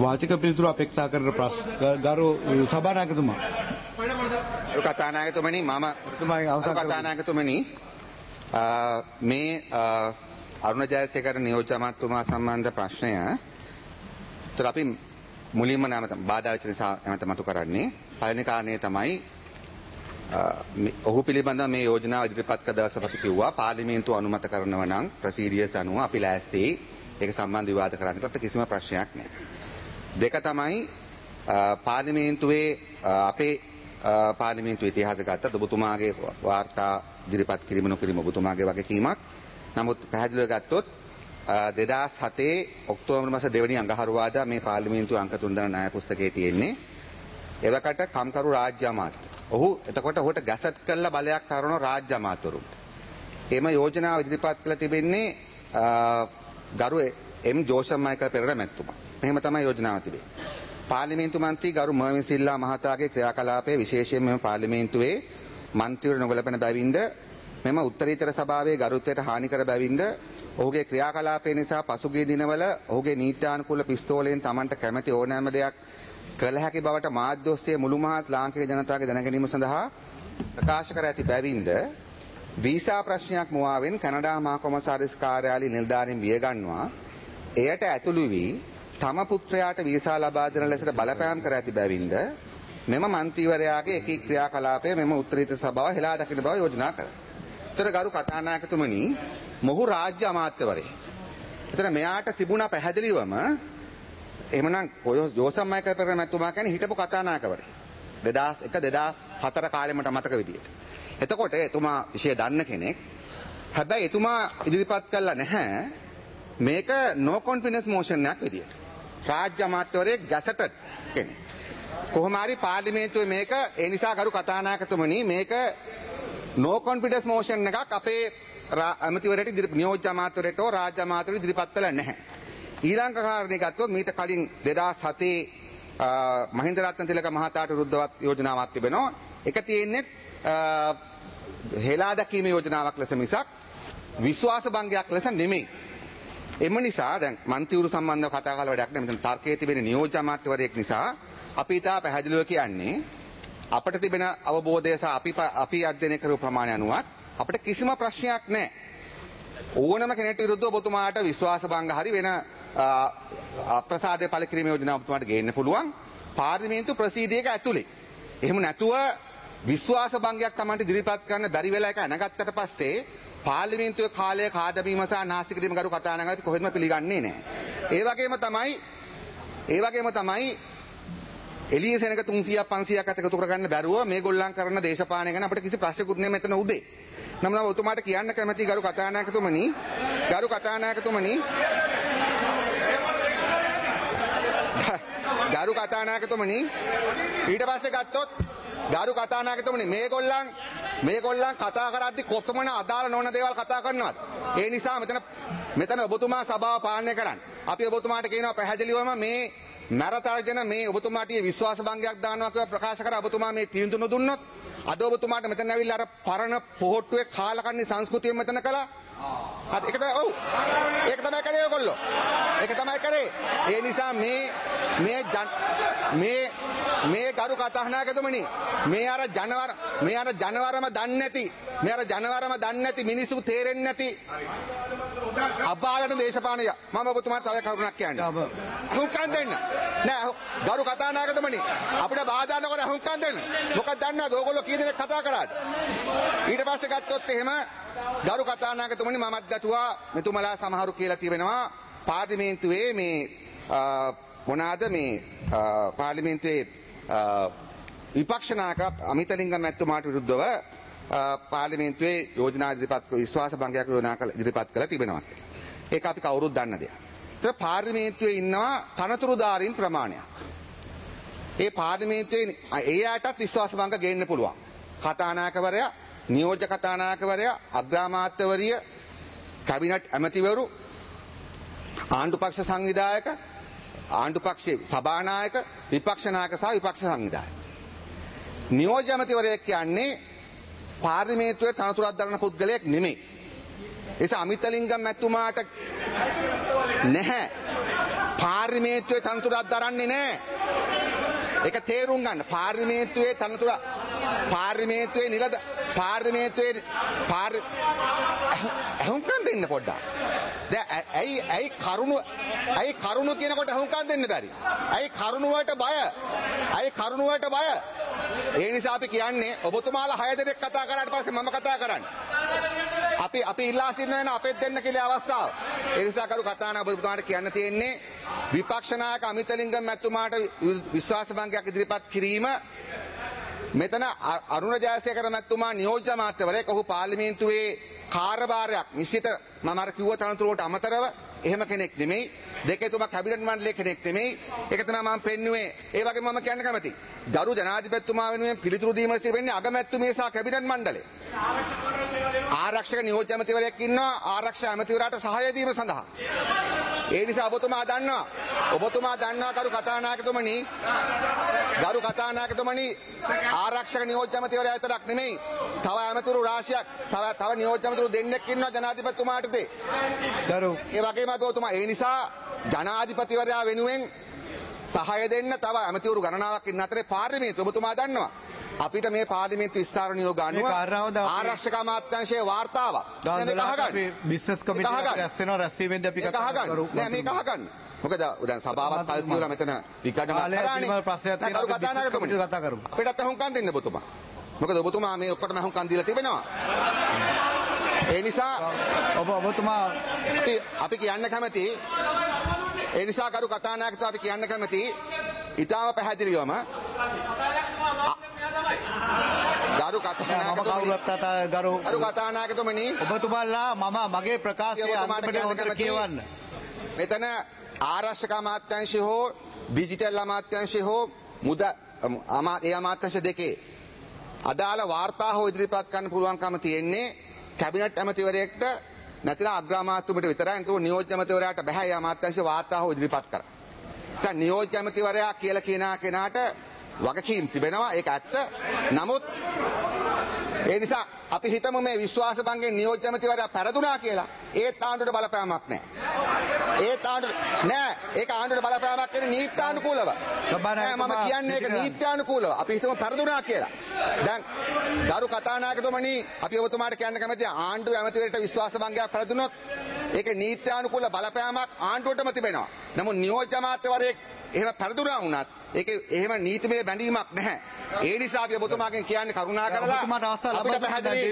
වාචික පිළිතුරු අපේක්ෂා කරන ගරු සභානායකතුමා. කතානායකතුමනි මම කතානායකතුමනි මේ අරුණ ජයසේකර නියෝජ්‍ය අමාත්‍යතුමා සම්බන්ධ ප්‍රශ්නය තර අපි මුලින්ම නැමත බාධා වෙච්ච නිසා නැමත මතු කරන්නේ පළවෙනි කාරණේ තමයි ඔහු පිළිබඳව මේ යෝජනාව ඉදිරිපත් කළ දවස අපි කිව්වා පාර්ලිමේන්තුව අනුමත කරනවා නම් ප්‍රොසීඩියර්ස් අනුව අපි ලෑස්ති ඒක සම්බන්ධ විවාද කරන්නට අපිට කිසිම ප්‍රශ්නයක් නැහැ. දෙක තමයි පාර්ලිමේන්තුවේ අපේ පාර්ලිමේන්තු ඉතිහාසය ගත්තත් ඔබතුමාගේ වාර්තා ඉදිරිපත් කිරීම නොකිරීම ඔබතුමාගේ වගකීමක්. නමුත් පැහැදිලිව ගත්තොත් 2007 ඔක්තෝබර් මාස 2 වෙනි අඟහරුවාදා මේ පාර්ලිමේන්තු අංක 3 දන න්‍යාය පුස්තකයේ තියෙන්නේ. එවකට කම්කරු රාජ්‍ය අමාත්‍ය. ඔහු එතකොට ඔහුට ගැසට් කළ බලයක් කරන රාජ්‍ය අමාත්‍යවරුන්ට. එම යෝජනාව ඉදිරිපත් කළ තිබෙන්නේ ගරු එම් ජෝෂම් මයිකල් පෙරේරා මැතිතුමා. මෙහෙම තමයි යෝජනාව තිබෙන්නේ. පාර්ලිමේන්තු මන්ත්‍රී ගරු මර්වින් සිල්වා මහතාගේ ක්‍රියාකලාපයේ විශේෂයෙන් මෙම පාර්ලිමේන්තුවේ මන්ත්‍රීවරු නොගැලපෙන බැවින්ද මෙම උත්තරීතර සභාවේ ගරුත්වයට හානි කර බැවින්ද ඔහුගේ ක්‍රියාකලාපය නිසා පසුගිය දිනවල ඔහුගේ නීත්‍යානුකූල පිස්තෝලයෙන් Tamanට කැමැති ඕනෑම දෙයක් කළ හැකි බවට මාධ්‍ය ඔස්සේ මුළු මහත් ලාංකික ජනතාවගේ දැනගැනීම සඳහා ප්‍රකාශ කර ඇති බැවින්ද වීසා ප්‍රශ්නයක් මුවාවෙන් කැනඩා මහ කොමසාරිස් කාර්යාලයේ නිලධාරීන් වියගන්වා එයට ඇතුළු වී තම පුත්‍රයාට වීසා ලබා දෙන ලෙසට බලපෑම් කර ඇති බැවින්ද මෙම මන්ත්‍රීවරයාගේ එකී ක්‍රියාකලාපය මෙම උත්තරීතර සභාව හෙලා දකින බව යෝජනා කරා. ඒතර ගරු කතානායකතුමනි මොහු රාජ්‍ය අමාත්‍යවරයෙක්. ඒතර මෙයාට තිබුණා පැහැදිලිවම එහෙමනම් ජෝසම් මයිකල් පෙරේරා මැතිතුමා කියන්නේ හිටපු කතානායකවරයෙක්. 2001 2004 කාලෙ මට මතක විදියට. එතකොට එතුමා විශේෂ දන්න කෙනෙක්. හැබැයි එතුමා ඉදිරිපත් කළා නැහැ මේක no confidence motion එකක් විදියට. රාජ්‍ය අමාත්‍යවරයෙක් ගැසටඩ් කෙනෙක්. කොහොම හරි පාර්ලිමේන්තුවේ මේක ඒ නිසා ගරු කතානායකතුමනි මේක no confidence motion එකක් අපේ අමාත්‍යවරයට නියෝජ්‍ය අමාත්‍යවරයට හෝ රාජ්‍ය අමාත්‍යවරයට ඉදිරිපත් කළා නැහැ. ඊළඟ කාරණේ ගත්තොත් මීට කලින් 2007 මහින්ද රත්නතිලක මහතාට විරුද්ධවත් යෝජනාවක් තිබෙනවා. ඒක තියෙන්නේ හෙලා දැකීම යෝජනාවක් ලෙස මිසක් විශ්වාස භංගයක් ලෙස නෙමෙයි. එම නිසා දැන් මන්ත්‍රීවරු සම්බන්ධව කතා කරලා වැඩක් නැහැ. මෙතන තර්කයේ තිබෙන නියෝජ්‍ය අමාත්‍යවරයෙක් නිසා අපි ඊට පැහැදිලිව කියන්නේ අපිට තිබෙන අවබෝධය සහ අපි අධ්‍යයනය කරපු ප්‍රමාණය අනුවත් අපිට කිසිම ප්‍රශ්නයක් නැහැ. ඕනම කෙනෙකුට විරුද්ධව ඔබතුමාට විශ්වාස භංග හරි වෙන අප්‍රසාදයේ පළ කිරීම යෝජනාව ඔබතුමාට ගේන්න පුළුවන් පාර්ලිමේන්තු ප්‍රසීඩියක ඇතුලේ. එහෙම නැතුව විශ්වාස භංගයක් Tamanට ඉදිරිපත් කරන්න බැරි වෙලා එක අනගත්තට පස්සේ පාර්ලිමේන්තුවේ කාලය කාදවීම සහ නාස්ති කිරීම කරු කතානායක අපි කොහෙත්ම පිළිගන්නේ නැහැ. ඒ වගේම තමයි එළිය සෙනඟ 300ක් 500ක් අත එකතු කරගන්න බැරුව මේගොල්ලන් කරන දේශපාලනය ගැන අපිට කිසි ප්‍රශ්නකුත් නැහැ මෙතන උදේ. නමුත් ඔබතුමාට කියන්න කැමති ගරු කතානායකතුමනි ඊට පස්සේ ගත්තොත් ගරු කතානායකතුමනි මේගොල්ලන් කතා කරද්දි කොපමණ අදාළ නොවන දේවල් කතා කරනවද? ඒ නිසා මෙතන ඔබතුමා සභාව පාලනය කරන්න. අපි ඔබතුමාට කියනවා පැහැදිලිවම මේ මරතර්ජන මේ ඔබතුමාට විශ්වාස භංගයක් දානවා කියලා ප්‍රකාශ කරා ඔබතුමා මේ තීන්දුව නොදුන්නොත් අද ඔබතුමාට මෙතන ඇවිල්ලා අර පරණ පොහොට්ටුවේ කාලකන්ණි සංස්කෘතිය මෙතන කළා. හරි ඒක තමයි ඔව්. ඒක තමයි කරේ ඔයගොල්ලෝ. ඒක තමයි කරේ. ඒ නිසා මේ ගරු කතානායකතුමනි මේ අර ජනවරම දන්නේ නැති මිනිස්සු තේරෙන්නේ නැති අපාගත දේශපාලනය මම ඔබතුමාට තව කරුණක් කියන්න. හුම්කම් දෙන්න. නෑ ගරු කතානායකතුමනි අපිට බාධා නොකර හුම්කම් දෙන්න. මොකක්ද දන්නවද ඕගොල්ලෝ කී දෙනෙක් කතා කරාද? ඊට පස්සේ ගත්තොත් එහෙම ගරු කතානායකතුමනි මමත් ගැතුවා මෙතුමලා සමහරු කියලා තියෙනවා පාර්ලිමේන්තුවේ මේ මොනවාද මේ පාර්ලිමේන්තුවේ විපක්ෂ නායක අමිතලිංගම් මැතිතුමාට විරුද්ධව පාර්ලිමේන්තුවේ යෝජනා ඉදිරිපත් විශ්වාස භංගයක් ඉදිරිපත් කළ තිබෙනවා. ඒක අපි කවුරුත් දන්න දෙයක්. ඒතර පාර්ලිමේන්තුවේ ඉන්නවා තනතුරුදාරීන් ප්‍රමාණයක්. ඒ පාර්ලිමේන්තුවේ ඒ අයටත් විශ්වාස භංග ගේන්න පුළුවන්. කතානායකවරයා, නියෝජ්‍ය කතානායකවරයා, අග්‍රාමාත්‍යවරිය, කැබිනට් ඇමතිවරු, ආණ්ඩුපක්ෂ සංවිධායක, ආණ්ඩුපක්ෂයේ සභානායක, විපක්ෂ නායක සහ විපක්ෂ සංවිධායක. නියෝජ්‍ය ඇමතිවරයෙක් කියන්නේ පාර්ලිමේන්තුවේ තනතුරක් දරන පුද්ගලයෙක් නෙමෙයි. ඒස අමිතලිංගම් මැතිතුමාට නැහැ පාර්ලිමේන්තුවේ තනතුරක් දරන්නේ නැහැ. ඒක තේරුම් ගන්න. පාර්ලිමේන්තුවේ තනතුර පාර්ලිමේන්තුවේ නිලද පාර්ලිමේන්තුවේ අහුම්කම් දෙන්න පොඩ්ඩක්. දැන් ඇයි කරුණු කියනකොට අහුම්කම් දෙන්න බැරි? ඇයි කරුණු වලට බය? ඒ නිසා අපි කියන්නේ ඔබතුමාලා 6 දෙනෙක් කතා කරාට පස්සේ මම කතා කරන්නේ. අපි ඉල්ලා සිටින අපෙත් දෙන්න කියලා අවස්ථාව. ඒ නිසා කරු කතානායක ඔබතුමාට කියන්න තියෙන්නේ විපක්ෂ නායක අමිතලිංගම් මැතිතුමාට විශ්වාස භංගයක් ඉදිරිපත් කිරීම මෙතන අරුණ ජයසේකර මැතිතුමා නියෝජ්‍ය අමාත්‍යවරයෙක්. ඔහු පාර්ලිමේන්තුවේ කාර්යභාරයක් නිශ්චිත මම අර කිව්ව තනතුරට අමතරව එහෙම කෙනෙක් නෙමෙයි. දෙකේ තුමා කැබිනට් මණ්ඩලයේ කෙනෙක් නෙමෙයි. ඒක තමයි මම පෙන්නුවේ. ඒ වගේම මම කියන්න කැමතියි. ගරු ජනාධිපතිතුමා වෙනුවෙන් පිළිතුරු දීම වෙන්නේ අගමැතිතුමිය සහ කැබිනට් මණ්ඩලය. ආරක්ෂක නියෝජ්‍ය ඇමතිවරයෙක් ඉන්නවා ආරක්ෂක ඇමතිවරයාට සහාය දීම සඳහා. ඒ නිසා ඔබතුමා දන්නවා ගරු කතානායකතුමනි ආරක්ෂක නියෝජ්‍ය ඇමතිවරයා විතරක් නෙමෙයි තව ඇමතිවරු රාශියක් තව නියෝජ්‍ය ඇමතිවරු දෙන්නෙක් ඉන්නවා ජනාධිපතිතුමාට ඒ වගේම ඔබතුමා ඒ නිසා ජනාධිපතිවරයා වෙනුවෙන් සහාය දෙන්න තව ඇමතිවරු ගණනාවක් ඉන්න අතරේ පාර්ලිමේන්තුව ඔබතුමා දන්නවා අපිට මේ පාර්ලිමේන්තු විස්තර නියෝග අනුව ආරක්ෂක අමාත්‍යාංශයේ වාර්තාවක් අපි බිස්නස් කමිටුවට රැස් වෙනවා රැස්වීමෙන්දී අපි කතා කරමු නෑ මේක අහගන්න මොකද දැන් සභාවත් කල් කියලා මෙතන විකඩමක් කරානේ ප්‍රශ්නයක් තියෙනවා අපි කතා කරමු අපිටත් අහුම්කම් දෙන්න ඔබතුමා මොකද ඔබතුමා මේ ඔක්කොටම අහුම්කම් දීලා තිබෙනවා ඒ නිසා ඔබතුමා අපි කියන්න කැමති ඒ නිසා කරු කතානායකතුමා අපි කියන්න කැමති ඊටාම පැහැදිලිවම ගරු කතානායකතුමනි ඔබතුමාලා මම මගේ ප්‍රකාශය අන්තිමට කියවන්න. මෙතන ආරක්ෂක අමාත්‍යාංශය හෝ ඩිජිටල් අමාත්‍යාංශය හෝ ඒ අමාත්‍යාංශ දෙකේ අදාළ වාර්තා හෝ ඉදිරිපත් කරන්න පුළුවන්කම තියෙන්නේ කැබිනට් ඇමතිවරයෙක්ට නැතිනම් අග්‍රාමාත්‍යතුමට විතරයි. ඒක නියෝජ්‍ය ඇමතිවරයාට බෑ ඒ අමාත්‍යාංශ වාර්තා හෝ ඉදිරිපත් කරන්න. නියෝජ්‍ය ඇමතිවරයා කියලා කියන කෙනාට වගකීම් තිබෙනවා ඒක ඇත්ත. නමුත් ඒ නිසා අපි හිතමු මේ විශ්වාස භංගයෙන් නියෝජ්‍ය ඇමතිවරයා පෙරදුනා කියලා. ඒත් ආණ්ඩුවට බලපෑමක් නැහැ. ඒක ආණ්ඩුවට බලපෑමක් කියන්නේ නීත්‍යානුකූලව. මම කියන්නේ ඒක නීත්‍යානුකූලව. අපි හිතමු පෙරදුනා කියලා. දැන් ගරු කතානායකතුමනි අපි ඔබතුමාට කියන්න කැමතියි ආණ්ඩුව ඇමතිවරයාට විශ්වාස භංගයක් පෙරදුනොත් ඒක නීත්‍යානුකූල බලපෑමක් ආණ්ඩුවටම තිබෙනවා. නමුත් නියෝජ්‍ය අමාත්‍යවරයෙක් එහෙම පෙරදුනා වුණත් ඒක එහෙම නීතිමය බැඳීමක් නැහැ. ඒ නිසා අපි ඔබතුමාගෙන් කියන්නේ කරුණා කරලා අපිට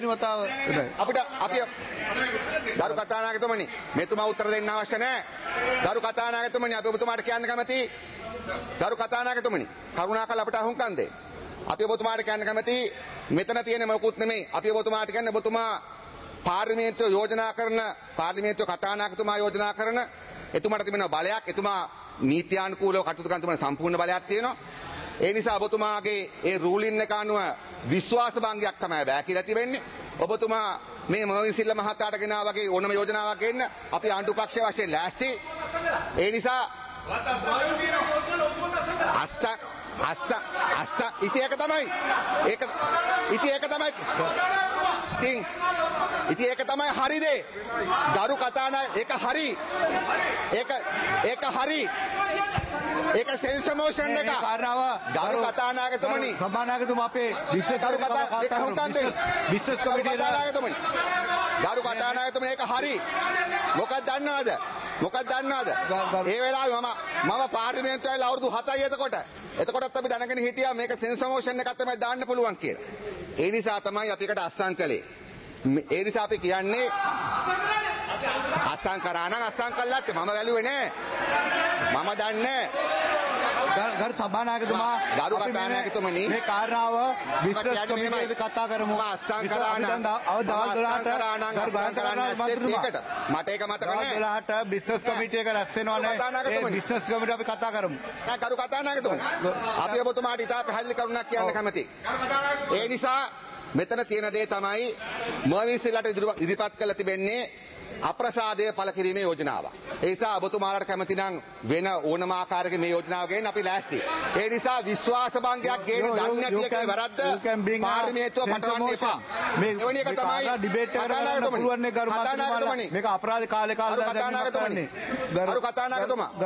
ගරු කතානායකතුමනි මෙතුමා උත්තර දෙන්න අවශ්‍ය නැහැ. ගරු කතානායකතුමනි අපි ඔබතුමාට කියන්න කැමතියි. ගරු කතානායකතුමනි කරුණා කරලා අපිට අහුම්කම් දෙන්න. අපි ඔබතුමාට කියන්න කැමතියි මෙතන තියෙන මොකුත් නෙමෙයි. අපි ඔබතුමාට කියන්නේ ඔබතුමා පාර්ලිමේන්තුව යෝජනා කරන පාර්ලිමේන්තුව කතානායකතුමා යෝජනා කරන එතුමාට තිබෙන බලයක් එතුමා නීත්‍යානුකූලව කටයුතු කරන තුමන සම්පූර්ණ බලයක් තියෙනවා. ඒ නිසා ඔබතුමාගේ ඒ රූලින් එක අනුව විශ්වාස භංගයක් තමයි බෑ කියලා තිබෙන්නේ. ඔබතුමා මේ මොහොවින් සිල්ල මහතාට ගෙනා වගේ ඕනම යෝජනාවක් ගෙන්න අපි ආණ්ඩු පක්ෂයේ වශයෙන් ලෑස්ති. ඒ නිසා අස්ස ඉතින් ඒක තමයි. ඉතින් ඒක තමයි හරි දේ. ගරු කතානායක ඒක හරි. ඒක සෙන්ස් මොෂන් එක. ගරු කතානායකතුමනි. සභානායකතුමා අපේ බිස්නස් කමිටුවේ ගරු කතානායකතුමනි ඒක හරි. මොකක්ද දන්නවද? ඒ වෙලාවේ මම පාර්ලිමේන්තුවේ අවුරුදු 7යි එතකොටත් අපි දැනගෙන හිටියා මේක සෙන්ස් මොෂන් එකක් තමයි දාන්න පුළුවන් කියලා. ඒ නිසා තමයි අපි එකට අස්සම් කළේ. ඒ නිසා අපි කියන්නේ අස්සම් කරා නම් අස්සම් කළාත් මම වැළුවේ නෑ. මම දන්නේ ගරු සභානායකතුමා ගරු කතානායකතුමනි මේ කාරණාව බිස්නස් කමිටුවේ කතා කරමු. අස්සම් කරා නම් මට ඒක මතක නෑ. 12ට බිස්නස් කමිටුව එක රැස් වෙනවනේ. ඒ බිස්නස් කමිටුව අපි කතා කරමු. ගරු කතානායකතුමනි අපි ඔබතුමාට ඉතා පැහැදිලි කරුණක් කියන්න කැමතියි. ඒ නිසා මෙතන තියෙන දේ තමයි මොවිසිලට ඉදිරිපත් කළ තිබෙන්නේ අප්‍රසාදය පළ කිරීමේ යෝජනාව. ඒ නිසා ඔබතුමාලාට කැමති නම් වෙන ඕනම ආකාරයක මේ යෝජනාව ගේන්න අපි ලෑස්ති. ඒ නිසා විශ්වාස භංගයක් ගේන්න දන්නේ නැති එකේ වැරද්ද පාර්ලිමේන්තුව පටවන්න එපා. එවැනි එක තමයි ඩිබේට් එකට ගන්න පුළුවන් නේ ගරු මන්ත්‍රීතුමා. මේක අපරාධ කාලේ ගරු කතානායකතුමා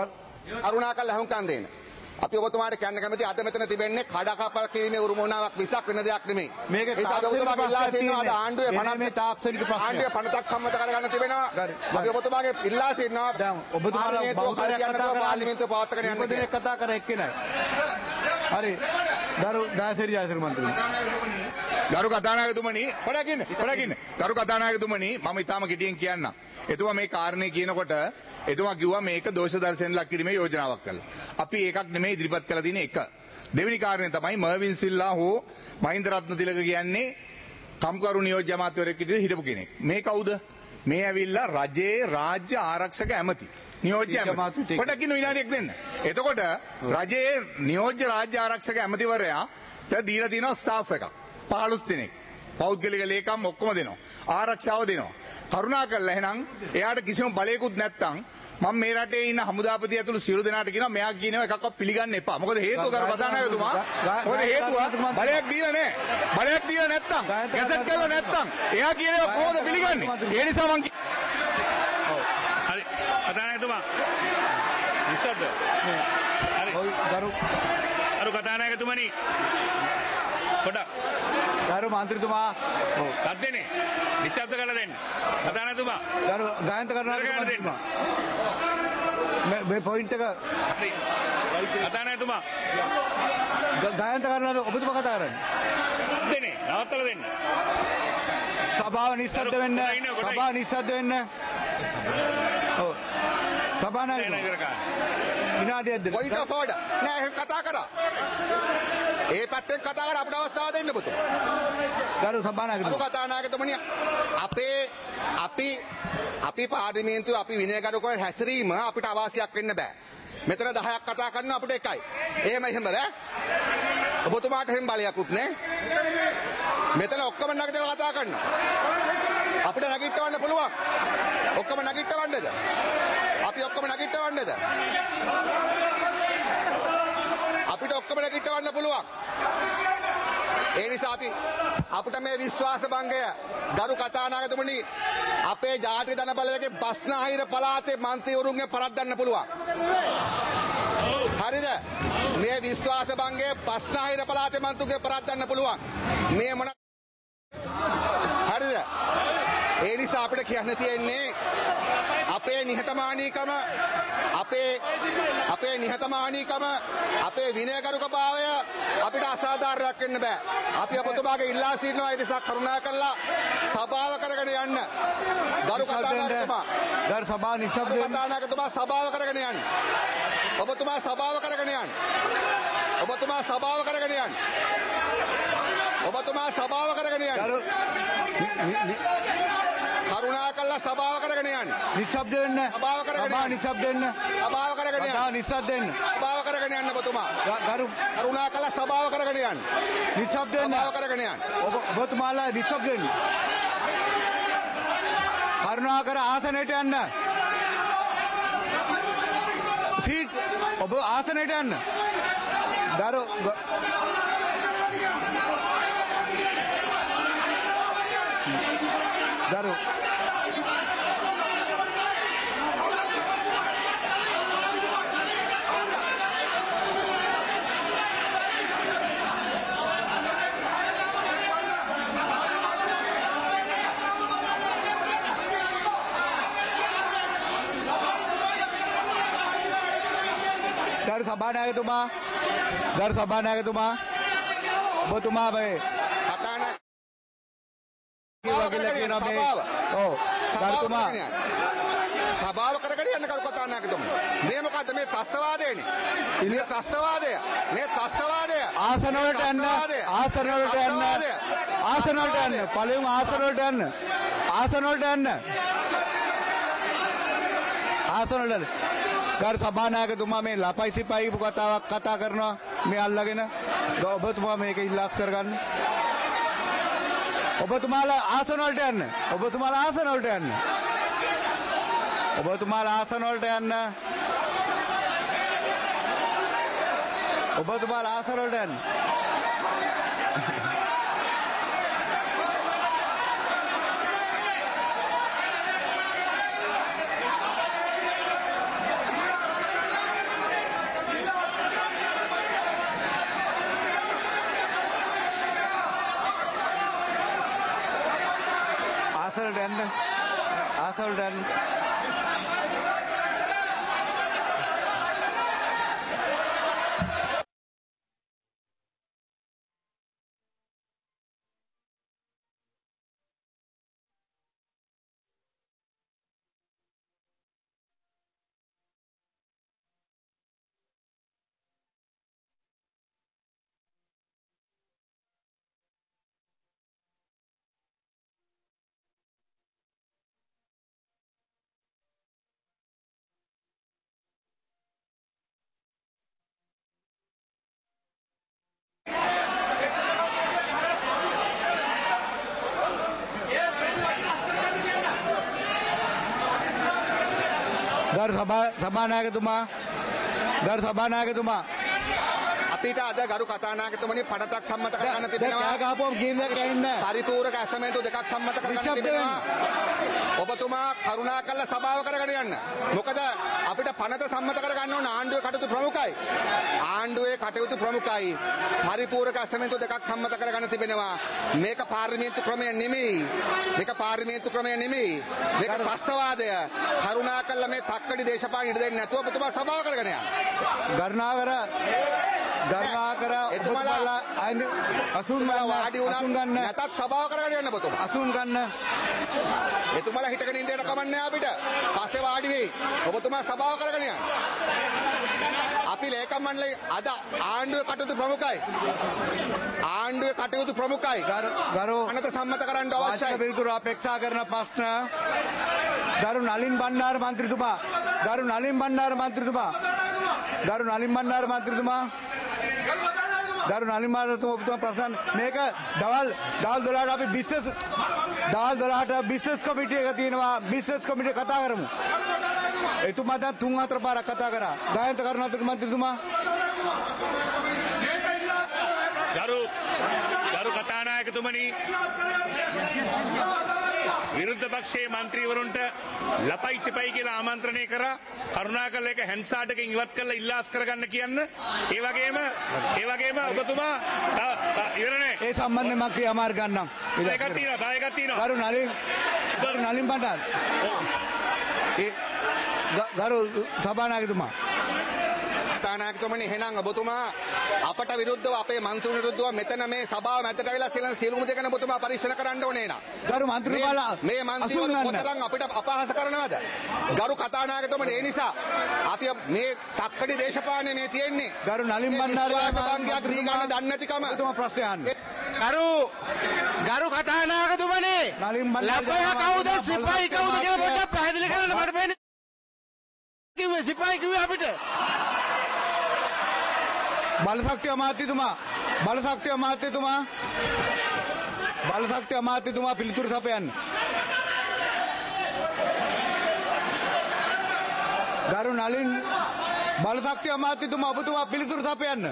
කරුණාකරලා අහුම්කම් දෙන්න. අපි ඔබතුමාට කියන්න කැමති අද මෙතන තිබෙන්නේ කඩාකප්පල් කිරීමේ උරුමනාවක් විසක් වෙන දෙයක් නෙමෙයි. මේකේ ඔබතුමාගේ ඉල්ලා සිටිනවා අද ආණ්ඩුවේ මේ තාක්ෂණික ප්‍රශ්නය. ආණ්ඩුවේ පනතක් සම්මත කරගන්න තිබෙනවා. අපි ඔබතුමාගේ ඉල්ලා සිටිනවා. දැන් ඔබතුමාලා පාර්ලිමේන්තුව පවත්වාගෙන යන්න කියලා කතා කර එක්කෙනයි. හරි. දරු දාසරි ආසර මන්ත්‍රී. ගරු කතානායකතුමනි පොඩකින් ගරු කතානායකතුමනි මම ඊටාම කෙටියෙන් කියන්නම්. එතුමා මේ කාරණේ කියනකොට එතුමා කිව්වා මේක දෝෂ දර්ශන ලක් කිරීමේ යෝජනාවක් කළා. අපි ඒකක් නෙමෙයි ඉදිරිපත් කළා තියෙන එක. දෙවෙනි කාරණේ තමයි මර්වින් සිල්ලා හෝ මහින්ද රත්නතිලක කියන්නේ කම්කරු නියෝජ්‍ය අමාත්‍යවරයෙක් විදිහට හිටපු කෙනෙක්. මේ කවුද? මේ ඇවිල්ලා රජයේ රාජ්‍ය ආරක්ෂක ඇමති. නියෝජ්‍ය ඇමති. පොඩකින් විනාඩියක් දෙන්න. එතකොට රජයේ නියෝජ්‍ය රාජ්‍ය ආරක්ෂක ඇමතිවරයාට දීලා තියෙනවා ස්ටාෆ් එකක්. 15 දෙනෙක්. පෞද්ගලික ලේකම් ඔක්කොම දෙනවා. ආරක්ෂාව දෙනවා. කරුණා කරලා එහෙනම් එයාට කිසිම බලයකුත් නැත්තම් මම මේ රටේ ඉන්න හමුදාපති ඇතුළු සියලු දෙනාට කියනවා මෙයා කියනවා එකක්වත් පිළිගන්න එපා. මොකද හේතුව කර කතානායකතුමා. මොකද හේතුව බලයක් දීලා නැහැ. බලයක් දීලා නැත්තම් ගැසට් කරලා නැත්තම් එයා කියනවා කොහොමද පිළිගන්නේ? ඒ නිසා මම හරි කතානායකතුමා. නිශ්ශබ්ද. හරි. ගරු කතානායකතුමනි. පොඩක් ගරු මන්ත්‍රීතුමා සද්දනේ නිශ්ශබ්ද කරලා දෙන්න. කතානායකතුමා. ගරු ගායන්ත කරනවා මේ පොයින්ට් එක හරි. කතානායකතුමා. ගායන්ත කරනවා ඔබතුමා කතා කරන්නේ. සද්දනේ නවත්තලා දෙන්න. සභාව නිශ්ශබ්ද වෙන්න. සභාව නිශ්ශබ්ද වෙන්න. ඔව්. සභාව නැහැ. විනාඩියක් දෙන්න. Point of order. නෑ කතා කරා. ඒ පැත්තෙන් කතා කර අපිට අවස්ථාව දෙන්න පුතෝ. ගරු සභානායකතුමා. අර කතානායකතුමනි අපි පාර්ලිමේන්තුවේ අපි විනයගරුක හැසිරීම අපිට අවාසියක් වෙන්න බෑ. මෙතන 10ක් කතා කරනවා අපිට එකයි. එහෙම බෑ. ඔබතුමාට එහෙම බලයක්වත් නෑ. මෙතන ඔක්කොම නැගිටලා කතා කරනවා. අපිට නැගිටවන්න පුළුවන්. ඔක්කොම නැගිටවන්නද? අපි ඔක්කොම නැගිටවන්නද? අපිට ඔක්කොම නැගිටවන්න පුළුවන්. ඒ නිසා අපිට මේ විශ්වාස භංගය ගරු කතානායකතුමනි අපේ ජාතික ධන බලවේගයේ බස්නාහිර පළාතේ මන්ත්‍රීවරුන්ගේ පරද්දන්න පුළුවන්. හරිද? මේ විශ්වාස භංගය බස්නාහිර පළාතේ මන්ත්‍රීවරුන්ගේ පරද්දන්න පුළුවන්. මේ මොන හරිද? ඒ නිසා අපිට කියන්න තියෙන්නේ අපේ නිහතමානීකම අපේ විනයගරුකභාවය අපිට අසාධාරණයක් වෙන්න බෑ. අපි ඔබතුමාගේ ඉල්ලා සිටිනවා ඒ නිසා කරුණා කරලා සභාව කරගෙන යන්න. ගරු කතානායකතුමා. ගරු සභාව නිශ්ශබ්ද වෙන්න. කතානායකතුමා සභාව කරගෙන යන්න. ඔබතුමා සභාව කරගෙන යන්න. ඔබතුමා සභාව කරගෙන යන්න. ඔබතුමා සභාව කරගෙන යන්න. කරුණාකරලා සභාව කරගෙන යන්න. නිශ්ශබ්ද වෙන්න. සභාව කරගෙන යන්න. නිශ්ශබ්ද වෙන්න. සභාව කරගෙන යන්න. නිශ්ශබ්ද වෙන්න. සභාව කරගෙන යන්න ඔබතුමා. කරුණාකරලා සභාව කරගෙන යන්න. නිශ්ශබ්ද වෙන්න. සභාව කරගෙන යන්න. ඔබතුමාලා නිශ්ශබ්ද වෙන්න. කරුණාකර ආසනයට යන්න. සීට් ඔබ ආසනයට යන්න. දරු සභානායකතුමා ඔබතුමා මේ සභාව කරගෙන යන්න කරු කතානායකතුමා. මේ මොකද්ද මේ ත්‍රස්තවාදයනේ? මේ ත්‍රස්තවාදය. ආසන වලට යන්න. පළවෙනි ආසන වලට යන්න. ගරු සභානායකතුමා මේ ලපයි සිපයි කතාවක් කතා කරනවා මේ අල්ලගෙන. ඔබතුමා මේක ඉල්ලාස් කරගන්න. ඔබතුමාලා ආසන වලට යන්න. ඔබතුමාලා ආසන වලට යන්න. ඔබතුමාලා ආසන වලට යන්න. ආසවලට යන්න. ගරු සභානායකතුමා අපිට අද ගරු කතානායකතුමනි පනතක් සම්මත කරගන්න තිබෙනවා. කෑ ගහපුවම කියන දේ කැින්න. පරිපූර්ණක ඇසමෙන්තු දෙකක් සම්මත කරගන්න තිබෙනවා. ඔබතුමා කරුණාකරලා සභාව කරගෙන යන්න. මොකද අපිට පනත සම්මත කරගන්න ඕන ආණ්ඩුවේ කටයුතු ප්‍රමුඛයි. ආණ්ඩුවේ කටයුතු ප්‍රමුඛයි. පරිපූර්ණක ඇසමෙන්තු දෙකක් සම්මත කරගන්න තිබෙනවා. මේක පාර්ලිමේන්තු ක්‍රමය නෙමෙයි. මේක ප්‍රස්තවාදය. කරුණාකරලා මේ තක්කඩි දේශපාලන ඉඩ දෙන්නේ නැතුව ඔබතුමා සභාව කරගෙන යන්න. ගරුණාකර එතුමාලා අසුන් වාඩි වුණා නැතත් සභාව කරගෙන යන්න ඔබතුමා. අසුන් ගන්න. එතුමාලා හිටගෙන ඉඳලා කමන්නේ අපිට. පස්සේ වාඩි වෙයි. ඔබතුමා සභාව කරගෙන යන්න. අපි ලේකම් මණ්ඩලයේ අද ආණ්ඩුවේ කටයුතු ප්‍රමුඛයි. ගරු අනත සම්මත කරන්න අවශ්‍යයි. පිළිතුරු අපේක්ෂා කරන ප්‍රශ්න ගරු නලින් බණ්ඩාර මන්ත්‍රීතුමා ඔබතුමා ප්‍රශ්න මේක දවල් 12ට අපි බිස්නස් කමිටුව එක තියෙනවා. බිස්නස් කමිටුව කතා කරමු. එතුමා දැන් 3-4 පාරක් කතා කරා. ගායන්ත කරුණාසක මන්ත්‍රීතුමා ගරු කතානායකතුමනි විරුද්ධ පක්ෂයේ මන්ත්‍රීවරුන්ට ලපයි සිපයි කියලා ආමන්ත්‍රණය කරා. කරුණාකරලා ඒක හැන්සාඩ් එකෙන් ඉවත් කරලා ඉල්ලාස් කරගන්න කියන්න. ඒ වගේම ඔබතුමා ඉවරනේ. ඒ සම්බන්ධයෙන් මම ක්‍රියාමාර්ග ගන්නම්. එකක් තියෙනවා. ගරු නලින් බණ්ඩාර. ගරු සභානායකතුමා කතානායකතුමනි එහෙනම් ඔබතුමා අපට විරුද්ධව අපේ මන්ත්‍රීන් විරුද්ධව මෙතන මේ සභාව මැදට ඇවිල්ලා සියලුම දෙකන ඔබතුමා පරීක්ෂණ කරන්න ඕනේ නා. ගරු මන්ත්‍රීතුමාලා මේ මන්ත්‍රීවරු කොතරම් අපිට අපහාස කරනවද? ගරු කතානායකතුමනි ඒ නිසා අපි මේ තක්කඩි දේශපාලනේ මේ තියෙන්නේ. ගරු නලින් බණ්ඩාරගේ දී ගන්න දන්නේ නැතිකම. ඔබතුමා ප්‍රශ්න අහන්න. ගරු කතානායකතුමනි නලින් බණ්ඩාර ලපය කවුද සිපයි කවුද කියලා පොඩ්ඩක් පැහැදිලි කරන්න මට බෑනේ. කිව්වේ සිපයි කිව්වේ අපිට. බලශක්ති අමාත්‍යතුමා පිළිතුරු සපයන්න. ගරු නලින් බලශක්ති අමාත්‍යතුමා ඔබතුමා පිළිතුරු සපයන්න.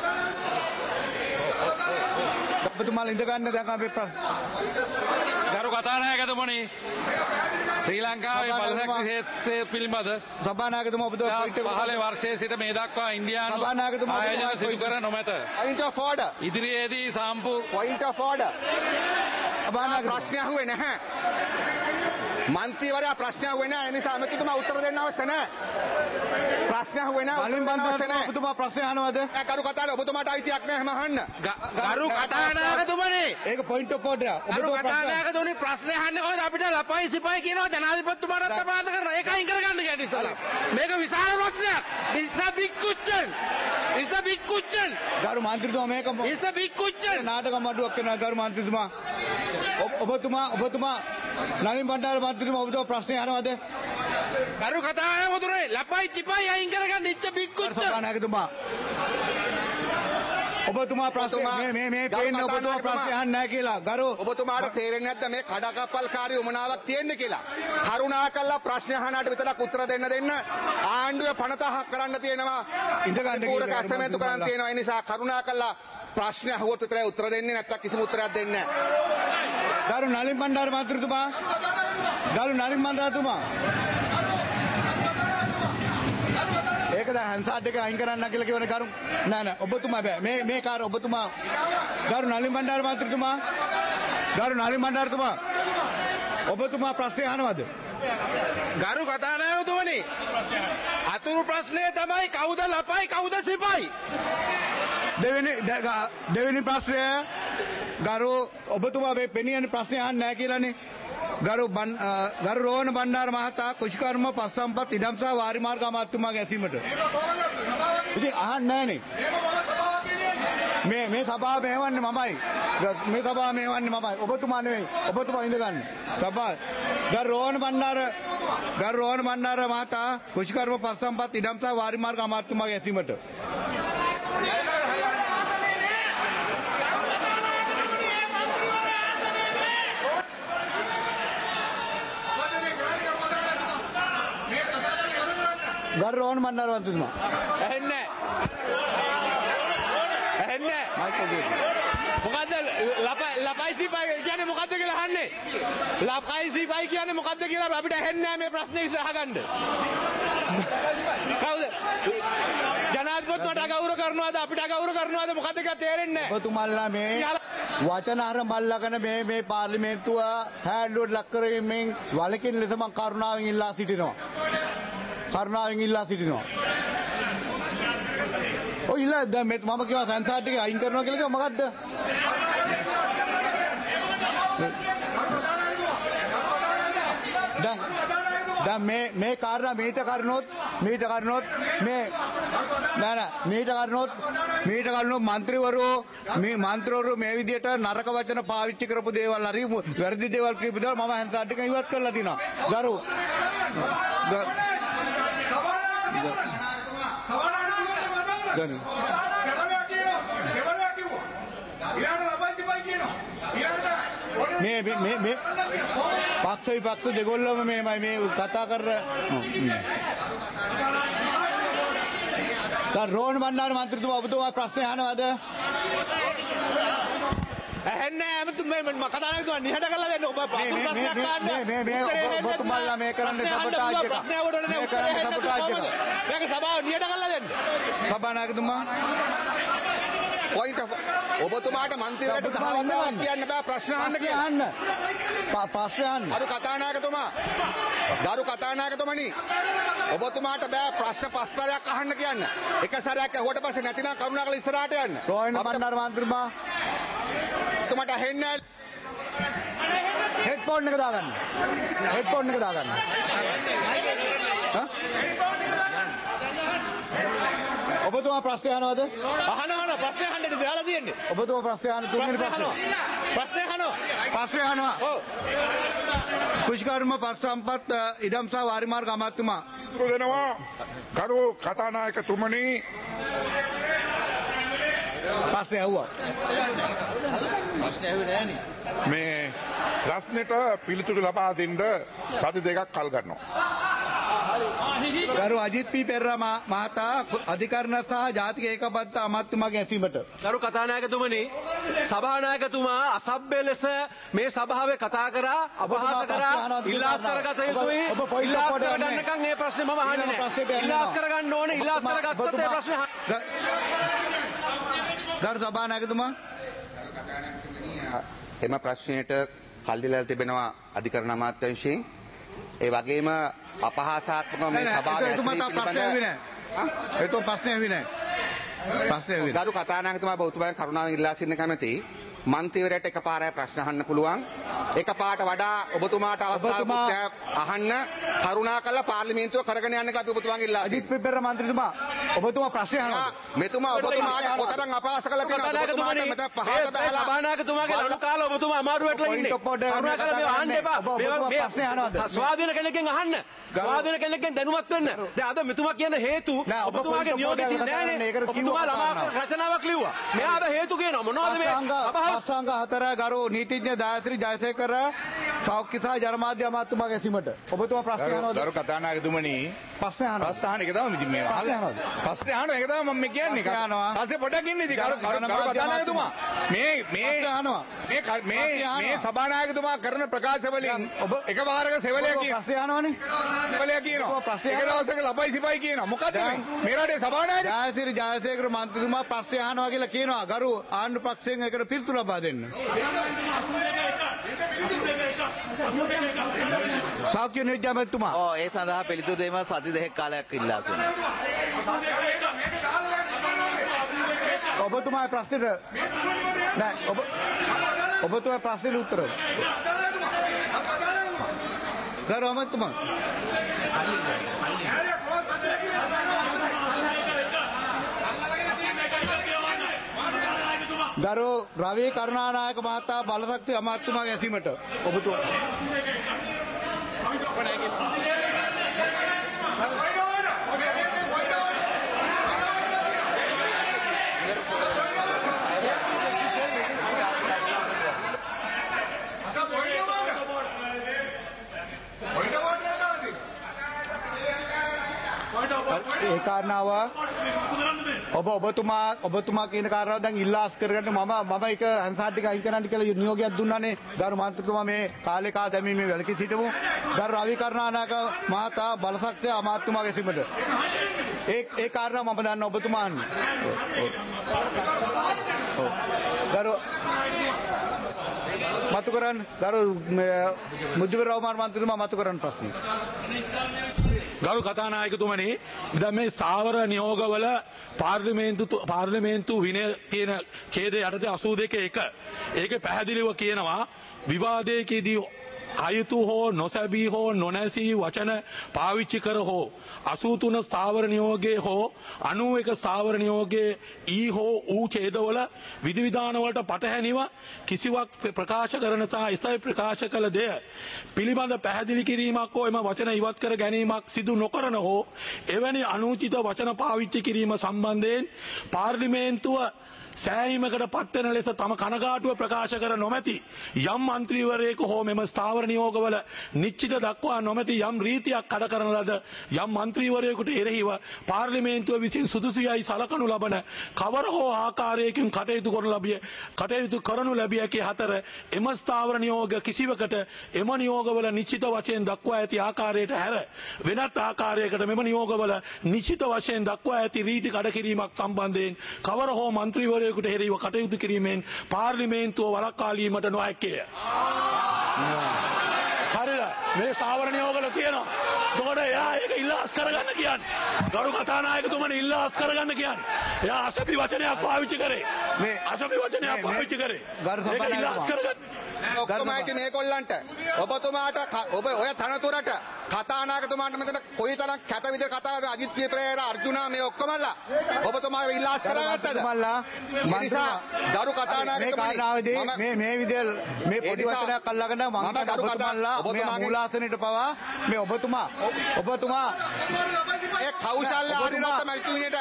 ඔබතුමාලා ඉඳ ගන්න දැන් අපි ගරු කතානායකතුමනි ශ්‍රී ලංකාවේ බලශක්ති ක්ෂේත්‍රය පිළිබඳ සභානායකතුමා ඔබතුමා 15 වර්ෂයේ සිට මේ දක්වා ඉන්දියානු ආයෝජන සිදු කර නොමැත. Point of order. ඉදිරියේදී Point of order. ප්‍රශ්න අහුවේ නැහැ. මන්ත්‍රීවරයා ප්‍රශ්න අහුවේ නැහැ. ඒ නිසා අමතිතුමා උත්තර දෙන්න අවශ්‍ය නැහැ. ප්‍රශ්න අහුවේ නැහැ. නලින් බණ්ඩාර ඔබතුමා ප්‍රශ්න අහනවද? කරු කතාවේ ඔබතුමාට අයිතියක් නැහැ අහන්න. ගරු කතානායකතුමනි ඒක point of order. ගරු කතානායකතුමනි ප්‍රශ්න අහන්නේ කොහොමද? අපිට ලපයි සිපයි කියනවා ජනාධිපතිතුමාට අපහාස කරනවා. ඒක අයින් කරගන්න කියන්නේ ඉස්සලා. මේක විශාල ප්‍රශ්නයක්. It's a big question. ගරු මන්ත්‍රීතුමා මේක It's a big question. නාටක මඩුවක් කරනවා ගරු මන්ත්‍රීතුමා. ඔබතුමා නලින් බණ්ඩාර මන්ත්‍රීතුමා ඔබතුමා ප්‍රශ්න අහනවද? ගරු කතානායකතුමනි ලපයි සිපයි අයින් කරගන්න. It's a big question. සභානායකතුමා ඔබතුමා ප්‍රශ්න මේ පේන්න ඔබතුමා ප්‍රශ්න අහන්නේ නැහැ කියලා. ගරු ඔබතුමාට තේරෙන්නේ නැද්ද මේ කඩකප්පල්කාරී උමනාවක් තියෙන්නේ කියලා? කරුණාකරලා ප්‍රශ්න අහනාට විතරක් උත්තර දෙන්න ආණ්ඩුවේ පනතක් කරන්න තියෙනවා. ඉඳ ගන්න පූර්ණ කැසමෙන්තු කරන්න තියෙනවා. ඒ නිසා කරුණාකරලා ප්‍රශ්න අහුවොත් විතරයි උත්තර දෙන්නේ නැත්තම් කිසිම උත්තරයක් දෙන්නේ නැහැ. ගරු නලින් බණ්ඩාර මන්ත්‍රීතුමා ඒක දැන් හන්සාඩ් එක අයින් කරන්න කියලා කියවනේ කරු නෑ ඔබතුමා බෑ මේ කාර ඔබතුමා ගරු නලින් බණ්ඩාර මන්ත්‍රීතුමා ඔබතුමා ප්‍රශ්න අහනවද? ගරු කතානායකතුමනි අතුරු ප්‍රශ්නය තමයි කවුද ලපයි කවුද සිපයි දෙවෙනි ප්‍රශ්නය ගරු ඔබතුමා මේ පෙනියන ප්‍රශ්නය අහන්නේ නැහැ කියලානේ. ගරු රෝහණ බණ්ඩාර මහතා කුෂිකර්ම පස්සම්පත් ඉඩම් සහ වාරි මාර්ග අමාත්‍යතුමාගේ ඇසීමට. ඉතින් අහන්නේ නැහනේ. මේ සභාව මෙහෙවන්නේ මමයි. මේ සභාව මෙහෙවන්නේ මමයි. ඔබතුමා නෙවෙයි. ඔබතුමා ඉඳගන්න. සභාව ගරු රෝහණ බණ්ඩාර මහතා කුෂිකර්ම පස්සම්පත් ඉඩම් සහ වාරි මාර්ග අමාත්‍යතුමාගේ ඇසීමට. ගරු රෝහණ බණ්ඩාර මහතුමා ඇහෙන්නේ මොකද්ද ලපයි සිපයි කියන්නේ මොකද්ද කියලා අහන්නේ ලපයි සිපයි කියන්නේ මොකද්ද කියලා අපිට ඇහෙන්නේ නැහැ මේ ප්‍රශ්නේ විසහගන්න කවුද ජනාධිපතිතුමාට අගෞරව කරනවාද අපිට අගෞරව කරනවාද මොකද්ද කියලා තේරෙන්නේ නැහැ ඔබතුමාලා මේ වචන අර බල්ලාගෙන මේ පාර්ලිමේන්තුව හැල්ලුවට ලක් කරමින් වලකින් ලෙස මම කරුණාවෙන් ඉල්ලා සිටිනවා ඔය ඉල්ලා දැන් මම කියවා සංසාරට එක අයින් කරනවා කියලා කිව්ව මොකද්ද? දැන් මේ කාරණා මීට කරනොත් මේ මීට කරනොත් මන්ත්‍රීවරු මේ විදියට නරක වචන පාවිච්චි කරපු දේවල් හරි වැරදි දේවල් කියපු දේවල් මම සංසාරට එක ඉවත් කරලා තිනවා. ගරු මේ පක්ෂ විපක්ෂ දෙගොල්ලම මේ කතා කර රෝහණ බණ්ඩාර මන්ත්‍රීතුමා ඔබතුමා ප්‍රශ්න අහනවද? ඇහෙන්නේ ඇමතුමා මම කතා කරනවා නිහඬ කරලා දෙන්න ඔබ ප්‍රශ්නයක් අහන්න ඔබතුමාලා මේ කරන්නේ සබටාජ් එක. මේ කරන්නේ සබටාජ් එක. මේක සභාව නිහඬ කරලා දෙන්න. සභානායකතුමා පොයින්ට් ඔබතුමාට මන්ත්‍රීවරට දහවන්දවක් කියන්න බෑ ප්‍රශ්න අහන්න කියන්න. ප්‍රශ්න අහන්න. ගරු කතානායකතුමනි ඔබතුමාට බෑ ප්‍රශ්න පස්පරයක් අහන්න කියන්න. එක සැරයක් ඇහුවට පස්සේ නැතිනම් කරුණාකරලා ඉස්සරහට යන්න. රෝහණ බණ්ඩාර මන්ත්‍රීතුමා ඔබතුමාට ඇහෙන්නේ හෙඩ්ෆෝන් එක දාගන්න. ඔබතුමා ප්‍රශ්න අහනවද? අහනවා ප්‍රශ්න අහන්න දාලා තියෙන්නේ. ඔබතුමා ප්‍රශ්න අහන තුන්වෙනි ප්‍රශ්න අහනවා. ඔව්. කුෂිකර්ම පස්සම්පත් ඉඩම් සහ වාරි මාර්ග අමාත්‍යතුමා දෙනවා ගරු කතානායකතුමනි ප්‍රශ්න ඇහුවා. මේ ප්‍රශ්නෙට පිළිතුරු ලබා දෙන්න සති දෙකක් කල් ගන්නවා. ගරු අජිත් පී පෙරේරා මහතා අධිකරණ සහ ජාතික ඒකබද්ධ අමාත්‍යතුමාගේ ඇසීමට. ගරු කතානායකතුමනි සභානායකතුමා අසභ්‍ය ලෙස මේ සභාවේ කතා කරා අපහාස කරා ඉල්ලාස් කරගත යුතුයි. ඉල්ලාස් කරගන්නකම් මේ ප්‍රශ්නේ මම අහන්නේ නැහැ. ඉල්ලාස් කරගන්න ඕනේ. ඉල්ලාස් කරගත්තොත් මේ ප්‍රශ්නේ ගරු සභානායකතුමා එම ප්‍රශ්නයට කල් දීලා තිබෙනවා අධිකරණ අමාත්‍යාංශයෙන්. ඒ වගේම අපහාසාත්මක මේ සභාවේ ගරු කතානායකතුමා ඔබතුමාගෙන් කරුණාවෙන් ඉල්ලා සිටින කැමැති මන්ත්‍රීවරයාට එකපාරයි ප්‍රශ්න අහන්න පුළුවන්. එකපාරට වඩා ඔබතුමාට අවස්ථාවක් අහන්න කරුණාකරලා පාර්ලිමේන්තුව කරගෙන යන්න කියලා අපි ඔබතුමාගෙන් ඉල්ලා සිටිනවා. අජිත් පී පෙරේරා මන්ත්‍රීතුමා ඔබතුමා ප්‍රශ්න අහනවා. මෙතුමා ඔබතුමාට කොතරම් අපහාස කළා තියෙනවද? ඔබතුමාට මෙතන පහත බහලා සභානායකතුමාගේ ලනු කාලේ ඔබතුමා අමාරු වෙట్లా ඉන්නේ. කරුණාකරලා මේ අහන්න එපා. ප්‍රශ්න අහනවා. ස්වාධීන කෙනෙක්ගෙන් අහන්න. ස්වාධීන කෙනෙක්ගෙන් දැනුවත් වෙන්න. දැන් අද මෙතුමා කියන හේතු ඔබතුමාගේ නියෝගිත නෑනේ. ඔබතුමා ළමා රචනාවක් ලිව්වා. මෙයා අද හේතු කියනවා මොනවද මේ සභාව සංඝ හතර ගරු නීතිඥ දායශ්‍රී ජයසේකර සෞඛ්‍ය සහ ජනමාධ්‍ය අමාත්‍යතුමාගේ ඇසීමට. ඔබතුමා ප්‍රශ්න අහනවද? ගරු කතානායකතුමනි ප්‍රශ්න අහනවා. ප්‍රශ්න අහන එක තමයි ඉතින් මේ ප්‍රශ්න අහන එක තමයි මම කියන්නේ. පස්සේ පොඩක් ඉන්න ඉතින් ගරු කතානායකතුමා මේ සභානායකතුමා කරන ප්‍රකාශ වලින් එකපාරක සෙවලයා කියන ප්‍රශ්න අහනවනේ. සෙවලයා කියනවා. එක දවසක ලබයි සිපයි කියනවා. මොකද්ද මේ රටේ සභානායක ජයශ්‍රී ජයසේකර මන්ත්‍රීතුමා ප්‍රශ්න අහනවා කියලා කියනවා. ගරු ආණ්ඩු පක්ෂයෙන් ඒකට පිළිතුරු ලබා දෙන්න. සෞඛ්‍ය නියෝජ්‍ය ඇමතිතුමා. ඔව් ඒ සඳහා පිළිතුරු දීම සති දෙකක් කාලයක් ඉල්ලා සිටිනවා. ඔබතුමාගේ ප්‍රශ්නෙට නෑ ඔබතුමාගේ ප්‍රශ්නෙට උත්තර. ගරු ඇමතිතුමා. ගරු රවී කරුණානායක මහතා බලශක්ති අමාත්‍යතුමාගේ ඇසීමට ඔබතුමා ඒ කාරණාව ඔබතුමා කියන කාරණාව දැන් ඉල්ලාස් කරගන්න මම ඒක හන්සාත් ටික අයින් කරන්න කියලා නියෝගයක් දුන්නානේ. ගරු මන්ත්‍රීතුමා මේ කාලේ කා දැමීමේ වැළකී සිටමු. ගරු රවී කරුණානායක මහතා බලශක්ති අමාත්‍යතුමාගේ ඇසීමට ඒ කාරණාව මම දන්න ඔබතුමා අහන්නේ. ගරු මතු කරන්න ගරු මුජිබුර් රහමාන් මන්ත්‍රීතුමා මතු කරන්න ප්‍රශ්නේ. ගරු කතානායකතුමනි, දැන් මේ ස්ථාවර නියෝගවල පාර්ලිමේන්තු විනය තියෙන ඛේදය යටතේ 82.1 ඒකේ පැහැදිලිව කියනවා විවාදයකදී අයුතු හෝ නොසැබී හෝ නොනැසී වචන පාවිච්චි කර හෝ 83 ස්ථාවර නියෝගයේ හෝ 91 ස්ථාවර නියෝගයේ ඊ හෝ ඌ ඡේදවල විධිවිධාන වලට පටහැනිව කිසිවක් ප්‍රකාශ කරන සහ එසයි ප්‍රකාශ කළ දෙය පිළිබඳ පැහැදිලි කිරීමක් හෝ එම වචන ඉවත් කර ගැනීමක් සිදු නොකරන හෝ එවැනි අනූචිත වචන පාවිච්චි කිරීම සම්බන්ධයෙන් පාර්ලිමේන්තුව සෑහීමකට පත්වන ලෙස තම කනගාටුව ප්‍රකාශ කර නොමැති යම් මන්ත්‍රීවරයෙකු හෝ මෙම ස්ථාවර නියෝගවල නිශ්චිත දක්වා නොමැති යම් රීතියක් කඩ කරන ලද යම් මන්ත්‍රීවරයෙකුට එරෙහිව පාර්ලිමේන්තුව විසින් සුදුසුයයි සලකනු ලබන කවර හෝ ආකාරයකින් කටයුතු කරනු ලැබිය හැකි හතර එම ස්ථාවර නියෝග කිසිවකට එම නියෝගවල නිශ්චිත වශයෙන් දක්වා ඇති ආකාරයට හැර වෙනත් ආකාරයකට මෙම නියෝගවල නිශ්චිත වශයෙන් දක්වා ඇති රීති කඩ කිරීමක් සම්බන්ධයෙන් කවර හෝ මන්ත්‍රීවරයෙකුට එරෙහිව කටයුතු කිරීමෙන් පාර්ලිමේන්තුව වළක්වාලීමට නොහැකිය. හරිද? මේ ස්ථාවර නියෝගවල තියෙනවා. එතකොට එයා ඒක ඉල්ලාස් කරගන්න කියන්නේ. ගරු කතානායකතුමනි ඉල්ලාස් කරගන්න කියන්නේ. එයා අසභි වචනයක් පාවිච්චි කරේ. මේ අසභි වචනයක් පාවිච්චි කරේ. ඒක ඉල්ලාස් කරගන්න. ඔක්කොම ඇති මේගොල්ලන්ට ඔබතුමාට ඔබ ඔය තනතුරට කතානායකතුමාට මෙතන කොයිතරම් කැත විදිහට කතා කරන අජිත් ප්‍රේරා අර්ජුනා මේ ඔක්කොමලා ඔබතුමා ඉල්ලාස් කරගත්තද? ඒ නිසා ගරු කතානායකතුමනි මේ විදිහට මේ පොඩි වචනයක් අල්ලගෙන මම ඔබතුමාලා මේ මූලාසනෙට පවා මේ ඔබතුමා ඒ කෞශල්‍ය ආදිරත්න මැතිතුමියට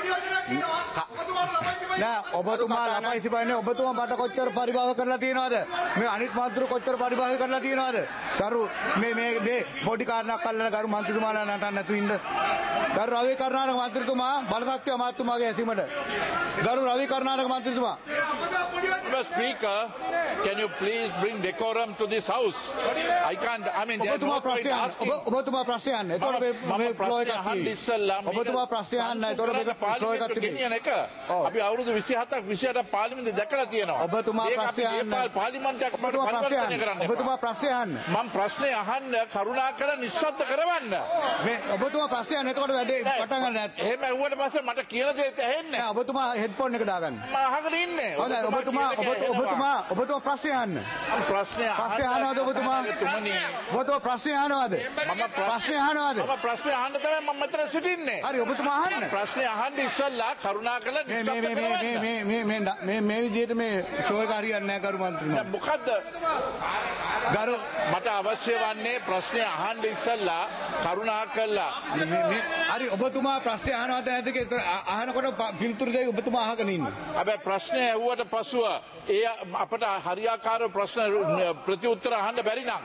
නෑ ඔබතුමා ළමයි සිපන්නේ ඔබතුමා මට කොච්චර පරිභව කරලා තියෙනවද? මේ අනිත් මන්ත්‍රී කොච්චර පරිභව කරලා තියෙනවද? ගරු මේ පොඩි කාරණාවක් අල්ලන ගරු මන්ත්‍රීතුමාලා නටන්න නැතු ඉන්න. ගරු රවී කරුණානායක මන්ත්‍රීතුමා බලශක්ති අමාත්‍යතුමාගේ ඇසීමට. ගරු Ravi Karunanayake මන්ත්‍රීතුමා. Mr. Speaker, can you please bring decorum to this house? I can't. I mean, there's no point asking. ඔබතුමා ප්‍රශ්න අහන්න. එතකොට මේ ෆ්ලෝ එකක් තියෙන්නේ. ඔබතුමා ප්‍රශ්න අහන්න. එතකොට මේක ෆ්ලෝ එකක් තිබෙන්නේ. අපි අවුරුදු 27ක් 28ක් පාර්ලිමේන්තුවේ දැකලා තියෙනවා. ඔබතුමා ප්‍රශ්න අහන්න. පාර්ලිමේන්තුවක් පරිවර්තනය කරන්න. ඔබතුමා ප්‍රශ්න අහන්න. මම ප්‍රශ්නේ අහන්න කරුණාකර නිශ්ශබ්ද කරවන්න. මේ ඔබතුමා ප්‍රශ්න අහන්න. එතකොට වැඩේ පටන් ගන්න නැත්නම්. එහෙම ඇහුවට පස්සේ මට කියන දේ ඇහෙන්නේ නැහැ. ඔබතුමා හෙඩ්ෆෝන් එක දාගන්න. මම අහගෙන ඉන්නේ. හොඳයි ඔබතුමා ප්‍රශ්න අහන්න. ප්‍රශ්නේ අහනවද ඔබතුමා? ඔබතුමා ප්‍රශ්න අහනවද? ප්‍රශ්න අහනවද? මම ප්‍රශ්නේ අහන්න තමයි මම මෙතන සිටින්නේ. හරි ඔබතුමා අහන්න. ප්‍රශ්නේ අහන්න ඉස්සල්ලා කරුණාකරලා නිශ්ශබ්ද කරවන්න. මේ විදිහට මේ ෂෝ එක හරියන්නේ නැහැ කරු මන්ත්‍රීතුමා. මොකද්ද? ගරු මට අවශ්‍ය වන්නේ ප්‍රශ්නේ අහන්න ඉස්සල්ලා කරුණාකරලා හරි ඔබතුමා ප්‍රශ්නේ අහනවද නැද්ද කියලා අහනකොට පිළිතුරු දෙයි ඔබතුමා අහගෙන ඉන්නේ. හැබැයි ප්‍රශ්නේ ඇහුවට පසුව ඒ අපට හරියාකාර ප්‍රශ්න ප්‍රතිඋත්තර අහන්න බැරි නම්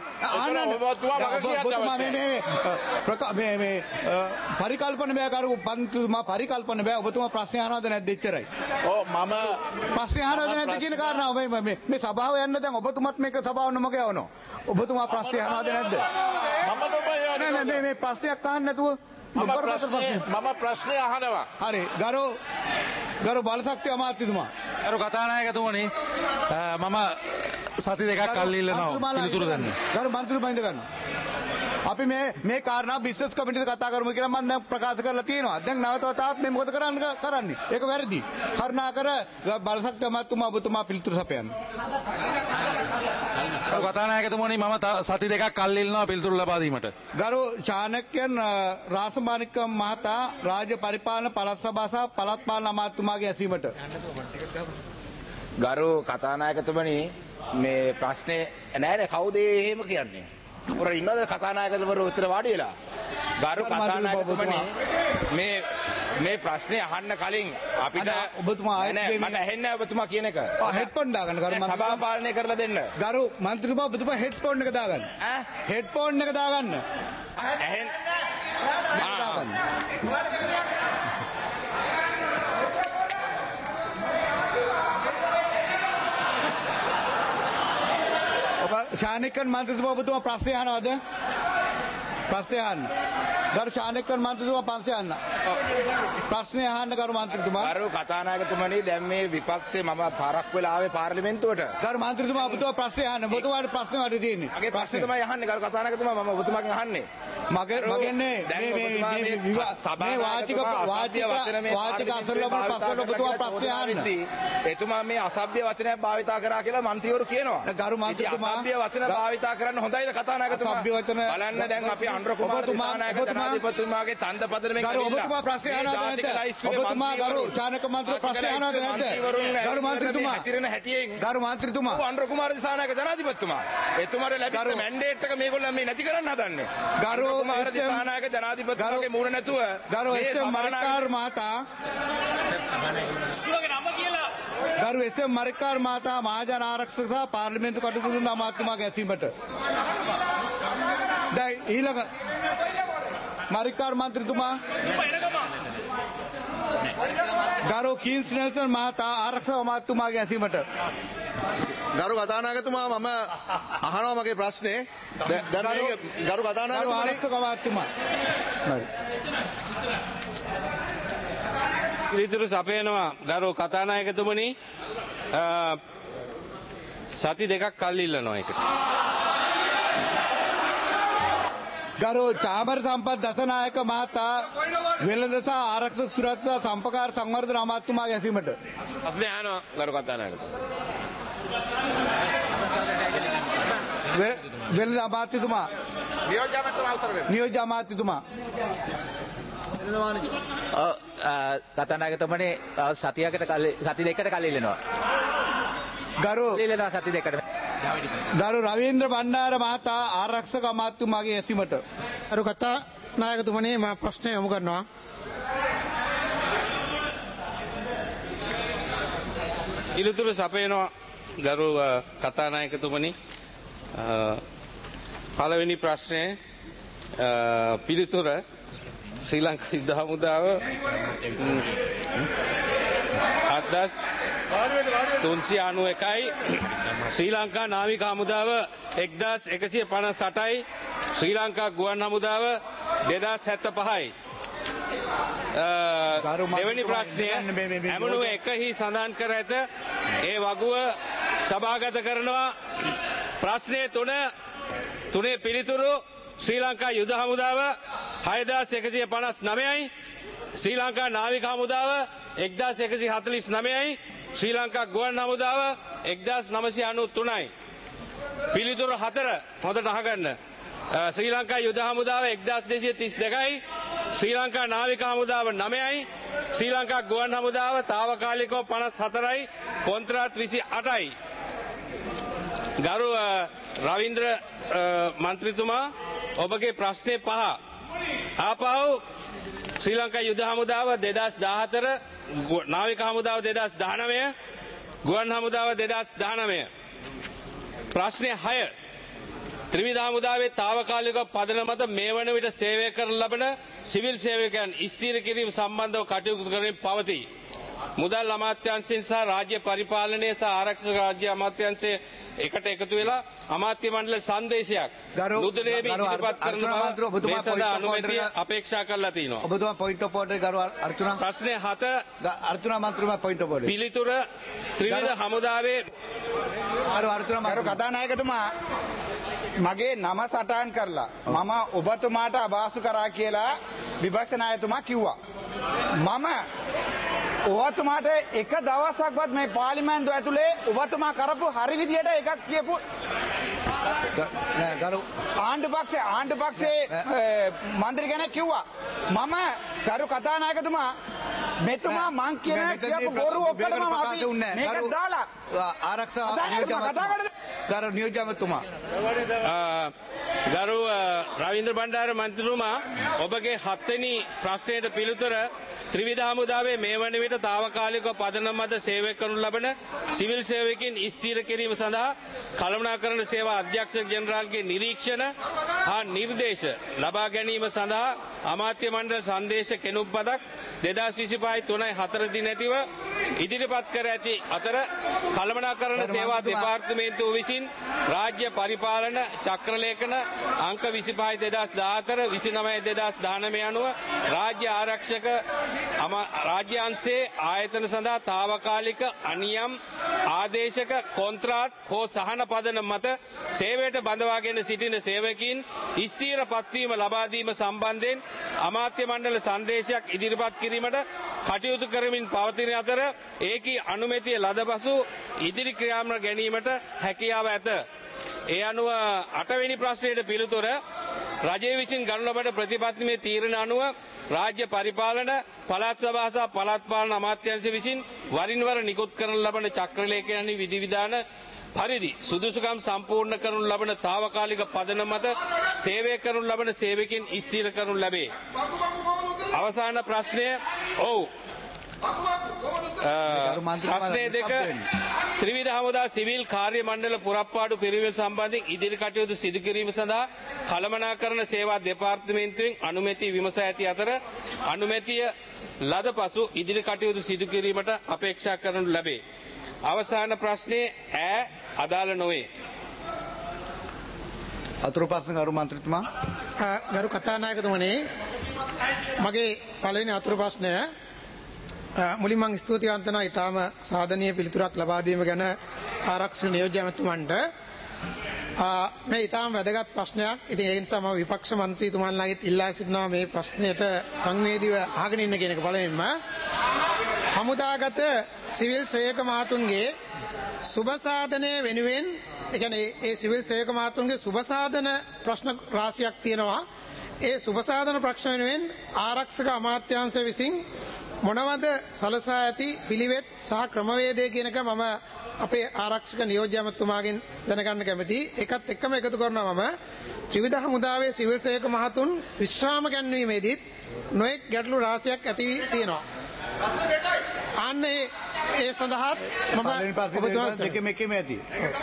මේ පරිකල්පන බෑ කරු පන්තුමා පරිකල්පන බෑ ඔබතුමා ප්‍රශ්න අහනවද නැද්ද එච්චරයි. ඔව් මම ප්‍රශ්න අහනවද නැද්ද කියන කාරණාව මේ සභාව යන්න දැන් ඔබතුමත් මේක සභාව නොමග යවනවා. ඔබතුමා ප්‍රශ්න අහනවද නැද්ද? මම මේ ප්‍රශ්නයක් අහන්න නැතුව මම ප්‍රශ්නේ අහනවා. හරි ගරු බලශක්ති අමාත්‍යතුමා. ගරු කතානායකතුමනි මම සති දෙකක් කල් ඉල්ලනවා පිළිතුරු දෙන්න. ගරු මන්ත්‍රීතුමා ඉඳ ගන්න. අපි මේ කාරණා බිස්නස් කමිටුවට කතා කරමු කියලා මම දැන් ප්‍රකාශ කරලා තියෙනවා. දැන් නැවත වතාවක් මේ මොකද කරන්නේ? ඒක වැරදි. කරුණාකර බලශක්ති අමාත්‍යතුමා ඔබතුමා පිළිතුරු සපයන්න. කතානායකතුමනි මම සති දෙකක් කල් ඉල්ලනවා පිළිතුරු ලබා දීමට. ගරු චාණක්‍යන් රාසමාණික්ක මහතා රාජ්‍ය පරිපාලන පළාත් සභා සහ පළාත් පාලන අමාත්‍යතුමාගේ ඇසීමට. ගරු කතානායකතුමනි මේ ප්‍රශ්නේ නෑනේ කවුද එහෙම කියන්නේ? ඔර ඉන්නවද කතානායකතුමරු උත්තර වාඩි වෙලා? ගරු කතානායකතුමනි මේ ප්‍රශ්නේ අහන්න කලින් අපිට ඔබතුමා මට ඇහෙන්නේ ඔබතුමා කියන එක. හෙඩ්ෆෝන් දාගන්න ගරු මන්ත්‍රී සභාව පාලනය කරලා දෙන්න. ගරු මන්ත්‍රීතුමා ඔබතුමා හෙඩ්ෆෝන් එක දාගන්න. හෙඩ්ෆෝන් එක දාගන්න. ඇහෙන් දාගන්න. ශානිකන් මන්ත්‍රීතුමා ඔබතුමා ප්‍රශ්න අහනවද? ප්‍රශ්න අහන්න. ගරු ශානිකන් මන්ත්‍රීතුමා ප්‍රශ්න අහන්න. ප්‍රශ්න අහන්න ගරු මන්ත්‍රීතුමා. ගරු කතානායකතුමනි දැන් මේ විපක්ෂේ මම පාරක් වෙලා ආවේ පාර්ලිමේන්තුවට. ගරු මන්ත්‍රීතුමා ඔබතුමා ප්‍රශ්න අහන්න. ඔබතුමාට ප්‍රශ්න වලට තියෙන්නේ. මගේ ප්‍රශ්නේ තමයි අහන්නේ ගරු කතානායකතුමා මම ඔබතුමාගෙන් අහන්නේ. මගන්නේ මේ වාචික අසල ප්‍රශ්න ඔබතුමා ප්‍රශ්න අහන්න. එතුමා මේ අසභ්‍ය වචනයක් භාවිතා කරා කියලා මන්ත්‍රීවරු කියනවා. ගරු මන්ත්‍රීතුමා අසභ්‍ය වචන භාවිතා කරන්න හොඳයිද කතානායකතුමා? බලන්න දැන් අපි අනුර කුමාර දිසානායක ජනාධිපතිතුමාගේ ඡන්ද පදනමෙන් ඔබතුමා ප්‍රශ්න අහනවද නැද්ද? ඔබතුමා ගරු චානක මන්ත්‍රී ප්‍රශ්න අහනවද නැද්ද? ගරු මන්ත්‍රීතුමා හැසිරෙන හැටියෙන් ගරු මන්ත්‍රීතුමා අනුර කුමාර දිසානායක ජනාධිපතිතුමා එතුමාට ලැබිච්ච මැන්ඩේට් එක මේගොල්ලෝ මේ නැති කරන්න හදන්නේ. ගරු කුමාර දිසානායක ජනාධිපතිතුමාගේ මූණ නැතුව ගරු එස්.එම්. මරික්කාර් මහතා ගරු එස්.එම්. මරික්කාර් මහතා මහජන ආරක්ෂක සහ පාර්ලිමේන්තු කටයුතු අමාත්‍යතුමාගේ ඇසීමට. දැන් ඊළඟ මරික්කාර් මන්ත්‍රීතුමා ගරු කීන්ස් නෙල්සන් මහතා ආරක්ෂක අමාත්‍යතුමාගේ ඇසීමට. ගරු කතානායකතුමා මම අහනවා මගේ ප්‍රශ්නේ. දැන් මේ ගරු කතානායකතුමා ආරක්ෂක අමාත්‍යතුමා. හරි. පිළිතුරු සපයනවා ගරු කතානායකතුමනි සති දෙකක් කල් ඉල්ලනවා ඒකට. ගරු චාමර සම්පත් දසනායක මහතා වෙළඳ සහ ආරක්ෂක සුරක්ෂා සම්පකාර සංවර්ධන අමාත්‍යතුමාගේ ඇසීමට. ප්‍රශ්නේ අහනවා ගරු කතානායකතුමා. වෙළඳ අමාත්‍යතුමා නියෝජ්‍ය අමාත්‍යතුමා කතානායකතුමනි සති දෙකකට කල් ඉල්ලනවා. ගරු සති දෙකකට. ගරු රවීන්ද්‍ර බණ්ඩාර මහතා ආරක්ෂක අමාත්‍යතුමාගේ ඇසීමට. ගරු කතානායකතුමනි මම ප්‍රශ්නය යොමු කරනවා. පිළිතුරු සපයනවා ගරු කතානායකතුමනි පළවෙනි ප්‍රශ්නය පිළිතුර ශ්‍රී ලංකා යුද හමුදාව 7391යි ශ්‍රී ලංකා නාවික හමුදාව 1158යි ශ්‍රී ලංකා ගුවන් හමුදාව 2075යි. දෙවැනි ප්‍රශ්නය ඇමණුව එකහි සඳහන් කර ඇත ඒ වගුව සභාගත කරනවා. ප්‍රශ්නය තුනේ පිළිතුරු ශ්‍රී ලංකා යුද හමුදාව 6159යි ශ්‍රී ලංකා නාවික හමුදාව 1149යි ශ්‍රී ලංකා ගුවන් හමුදාව 1993යි. පිළිතුරු 4 හොඳට අහගන්න. ශ්‍රී ලංකා යුද හමුදාව 1232යි ශ්‍රී ලංකා නාවික හමුදාව 9යි ශ්‍රී ලංකා ගුවන් හමුදාව తాවකාලිකව 54යි කොන්ත්‍රාත් 28යි. ගරු රවීන්ද්‍ර මන්ත්‍රීතුමා ඔබගේ ප්‍රශ්නේ 5 ආපහු ශ්‍රී ලංකා යුද හමුදාව 2014 නාවික හමුදාව 2019 ගුවන් හමුදාව 2019. ප්‍රශ්නය 6 ත්‍රිවිධ හමුදාවේ తాවකාලික පදන මත මේ වන විට සේවය කරන ලබන සිවිල් සේවකයන් ස්ථීර කිරීම සම්බන්ධව කටයුතු කරමින් පවතී. මුදල් අමාත්‍යාංශයෙන් සහ රාජ්‍ය පරිපාලනය සහ ආරක්ෂක රාජ්‍ය අමාත්‍යාංශය එකට එකතු වෙලා අමාත්‍ය මණ්ඩල සංදේශයක් නුදුරේම ඉදිරිපත් කරන බව මේ සඳහා අනුමැතිය අපේක්ෂා කරලා තිනවා. ඔබතුමා පොයින්ට් ඔෆ් ඕඩර් ගරු අර්චනා ප්‍රශ්නය 7 අර්චනා මන්ත්‍රීතුමා පොයින්ට් ඔෆ් ඕඩර් පිළිතුර ත්‍රිවිධ හමුදාවේ ගරු කතානායකතුමා මගේ නම සටහන් කරලා මම ඔබතුමාට අභාසු කරා කියලා විපක්ෂ නායකතුමා කිව්වා. මම ඔබතුමාට එක දවසක්වත් මේ පාර්ලිමේන්තුව ඇතුලේ ඔබතුමා කරපු හරි විදියට එකක් කියපු ආණ්ඩු පක්ෂයේ මන්ත්‍රී කෙනෙක් කිව්වා. මම ගරු කතානායකතුමා මෙතුමා මං කියන කියපු බොරු ඔක්කොම අපි මේක දාලා ආරක්ෂා ගරු නියෝජ්‍යමතුමා ගරු රවීන්ද්‍ර බණ්ඩාර මන්ත්‍රීතුමා ඔබගේ 7 වෙනි ප්‍රශ්නයට පිළිතුර ත්‍රිවිධ හමුදාවේ මේ වන විට తాවකාලිකව පදනම මත සේවය කරනු ලබන සිවිල් සේවකයන් ස්ථිර කිරීම සඳහා කළමනාකරණ සේවා අධ්‍යක්ෂක ජෙනරාල්ගේ නිරීක්ෂණ හා නිර්දේශ ලබා ගැනීම සඳහා අමාත්‍ය මණ්ඩල සංදේශ කෙනුම්පතක් 2025 3 දින ඇතිව ඉදිරිපත් කර ඇති අතර කළමනාකරණ සේවා දෙපාර්තමේන්තුව විසින් රාජ්‍ය පරිපාලන චක්‍රලේඛන අංක 25 2014 29 2019 අනුව රාජ්‍ය ආරක්ෂක රාජ්‍ය අංශයේ ආයතන සඳහා తాවකාලික අනියම් ආදේශක කොන්ත්‍රාත් හෝ සහන පදනම මත සේවයට බඳවාගෙන සිටින සේවකීන් ස්ථීර පත්වීම ලබා දීම සම්බන්ධයෙන් අමාත්‍ය මණ්ඩල සංදේශයක් ඉදිරිපත් කිරීමට කටයුතු කරමින් පවතින අතර ඒකී අනුමැතිය ලද පසු ඉදිරි ක්‍රියාත්මක ගැනීමට හැකියාව ඇත. ඒ අනුව 8 වෙනි ප්‍රශ්නයට පිළිතුර රජය විසින් ගනු ලබන ප්‍රතිපත්තිමේ තීරණ අනුව රාජ්‍ය පරිපාලන පළාත් සභා සහ පළාත් පාලන අමාත්‍යාංශ විසින් වරින් වර නිකුත් කරන ලබන චක්‍රලේඛනනි විධිවිධාන පරිදි සුදුසුකම් සම්පූර්ණ කරනු ලබන තාවකාලික පදනම මත සේවය කරනු ලබන සේවකයන් ස්ථිර කරනු ලැබේ. අවසාන ප්‍රශ්නය ප්‍රශ්නය 2 ත්‍රිවිධ හමුදා සිවිල් කාර්ය මණ්ඩල පුරප්පාඩු පිරිවීම සම්බන්ධයෙන් ඉදිරි කටයුතු සිදු කිරීම සඳහා කළමනාකරණ සේවා දෙපාර්තමේන්තුවෙන් අනුමැතිය විමසා ඇති අතර අනුමැතිය ලද පසු ඉදිරි කටයුතු සිදු කිරීමට අපේක්ෂා කරනු ලැබේ. අවසාන ප්‍රශ්නයේ අදාළ නොවේ. අතුරු ප්‍රශ්න ගරු මන්ත්‍රීතුමා ගරු කතානායකතුමනි මගේ පළවෙනි අතුරු ප්‍රශ්නය මුලින්ම මම ස්තුතිවන්ත වෙනවා ඊටාම සාධනීය පිළිතුරක් ලබා දීම ගැන ආරක්ෂක නියෝජ්‍ය ඇමතුමන්ට මේ ඊටාම වැදගත් ප්‍රශ්නයක්. ඉතින් ඒ නිසා මම විපක්ෂ මන්ත්‍රීතුමන්ලාගෙත් ඉල්ලා සිටිනවා මේ ප්‍රශ්නයට සංවේදීව අහගෙන ඉන්න කියන එක පළවෙනිම හමුදාගත සිවිල් සේවක මහතුන්ගේ සුබ සාධනය වෙනුවෙන් ඒ කියන්නේ ඒ සිවිල් සේවක මහතුන්ගේ සුබ සාධන ප්‍රශ්න රාශියක් තියෙනවා. ඒ සුබ සාධන ප්‍රශ්න වෙනුවෙන් ආරක්ෂක අමාත්‍යාංශය විසින් මොනවද සලසා ඇති පිළිවෙත් සහ ක්‍රමවේදය කියන එක මම අපේ ආරක්ෂක නියෝජ්‍ය ඇමතුමාගෙන් දැනගන්න කැමතියි. ඒකත් එක්කම එකතු කරනවා මම ත්‍රිවිධ හමුදාවේ සිවිල් සේවක මහතුන් විශ්‍රාම ගැන්වීමේදීත් නොයෙක් ගැටලු රාශියක් ඇති තියෙනවා. අන්න ඒ සඳහාත් මම ඔබතුමාට දෙකම එකම ඇති.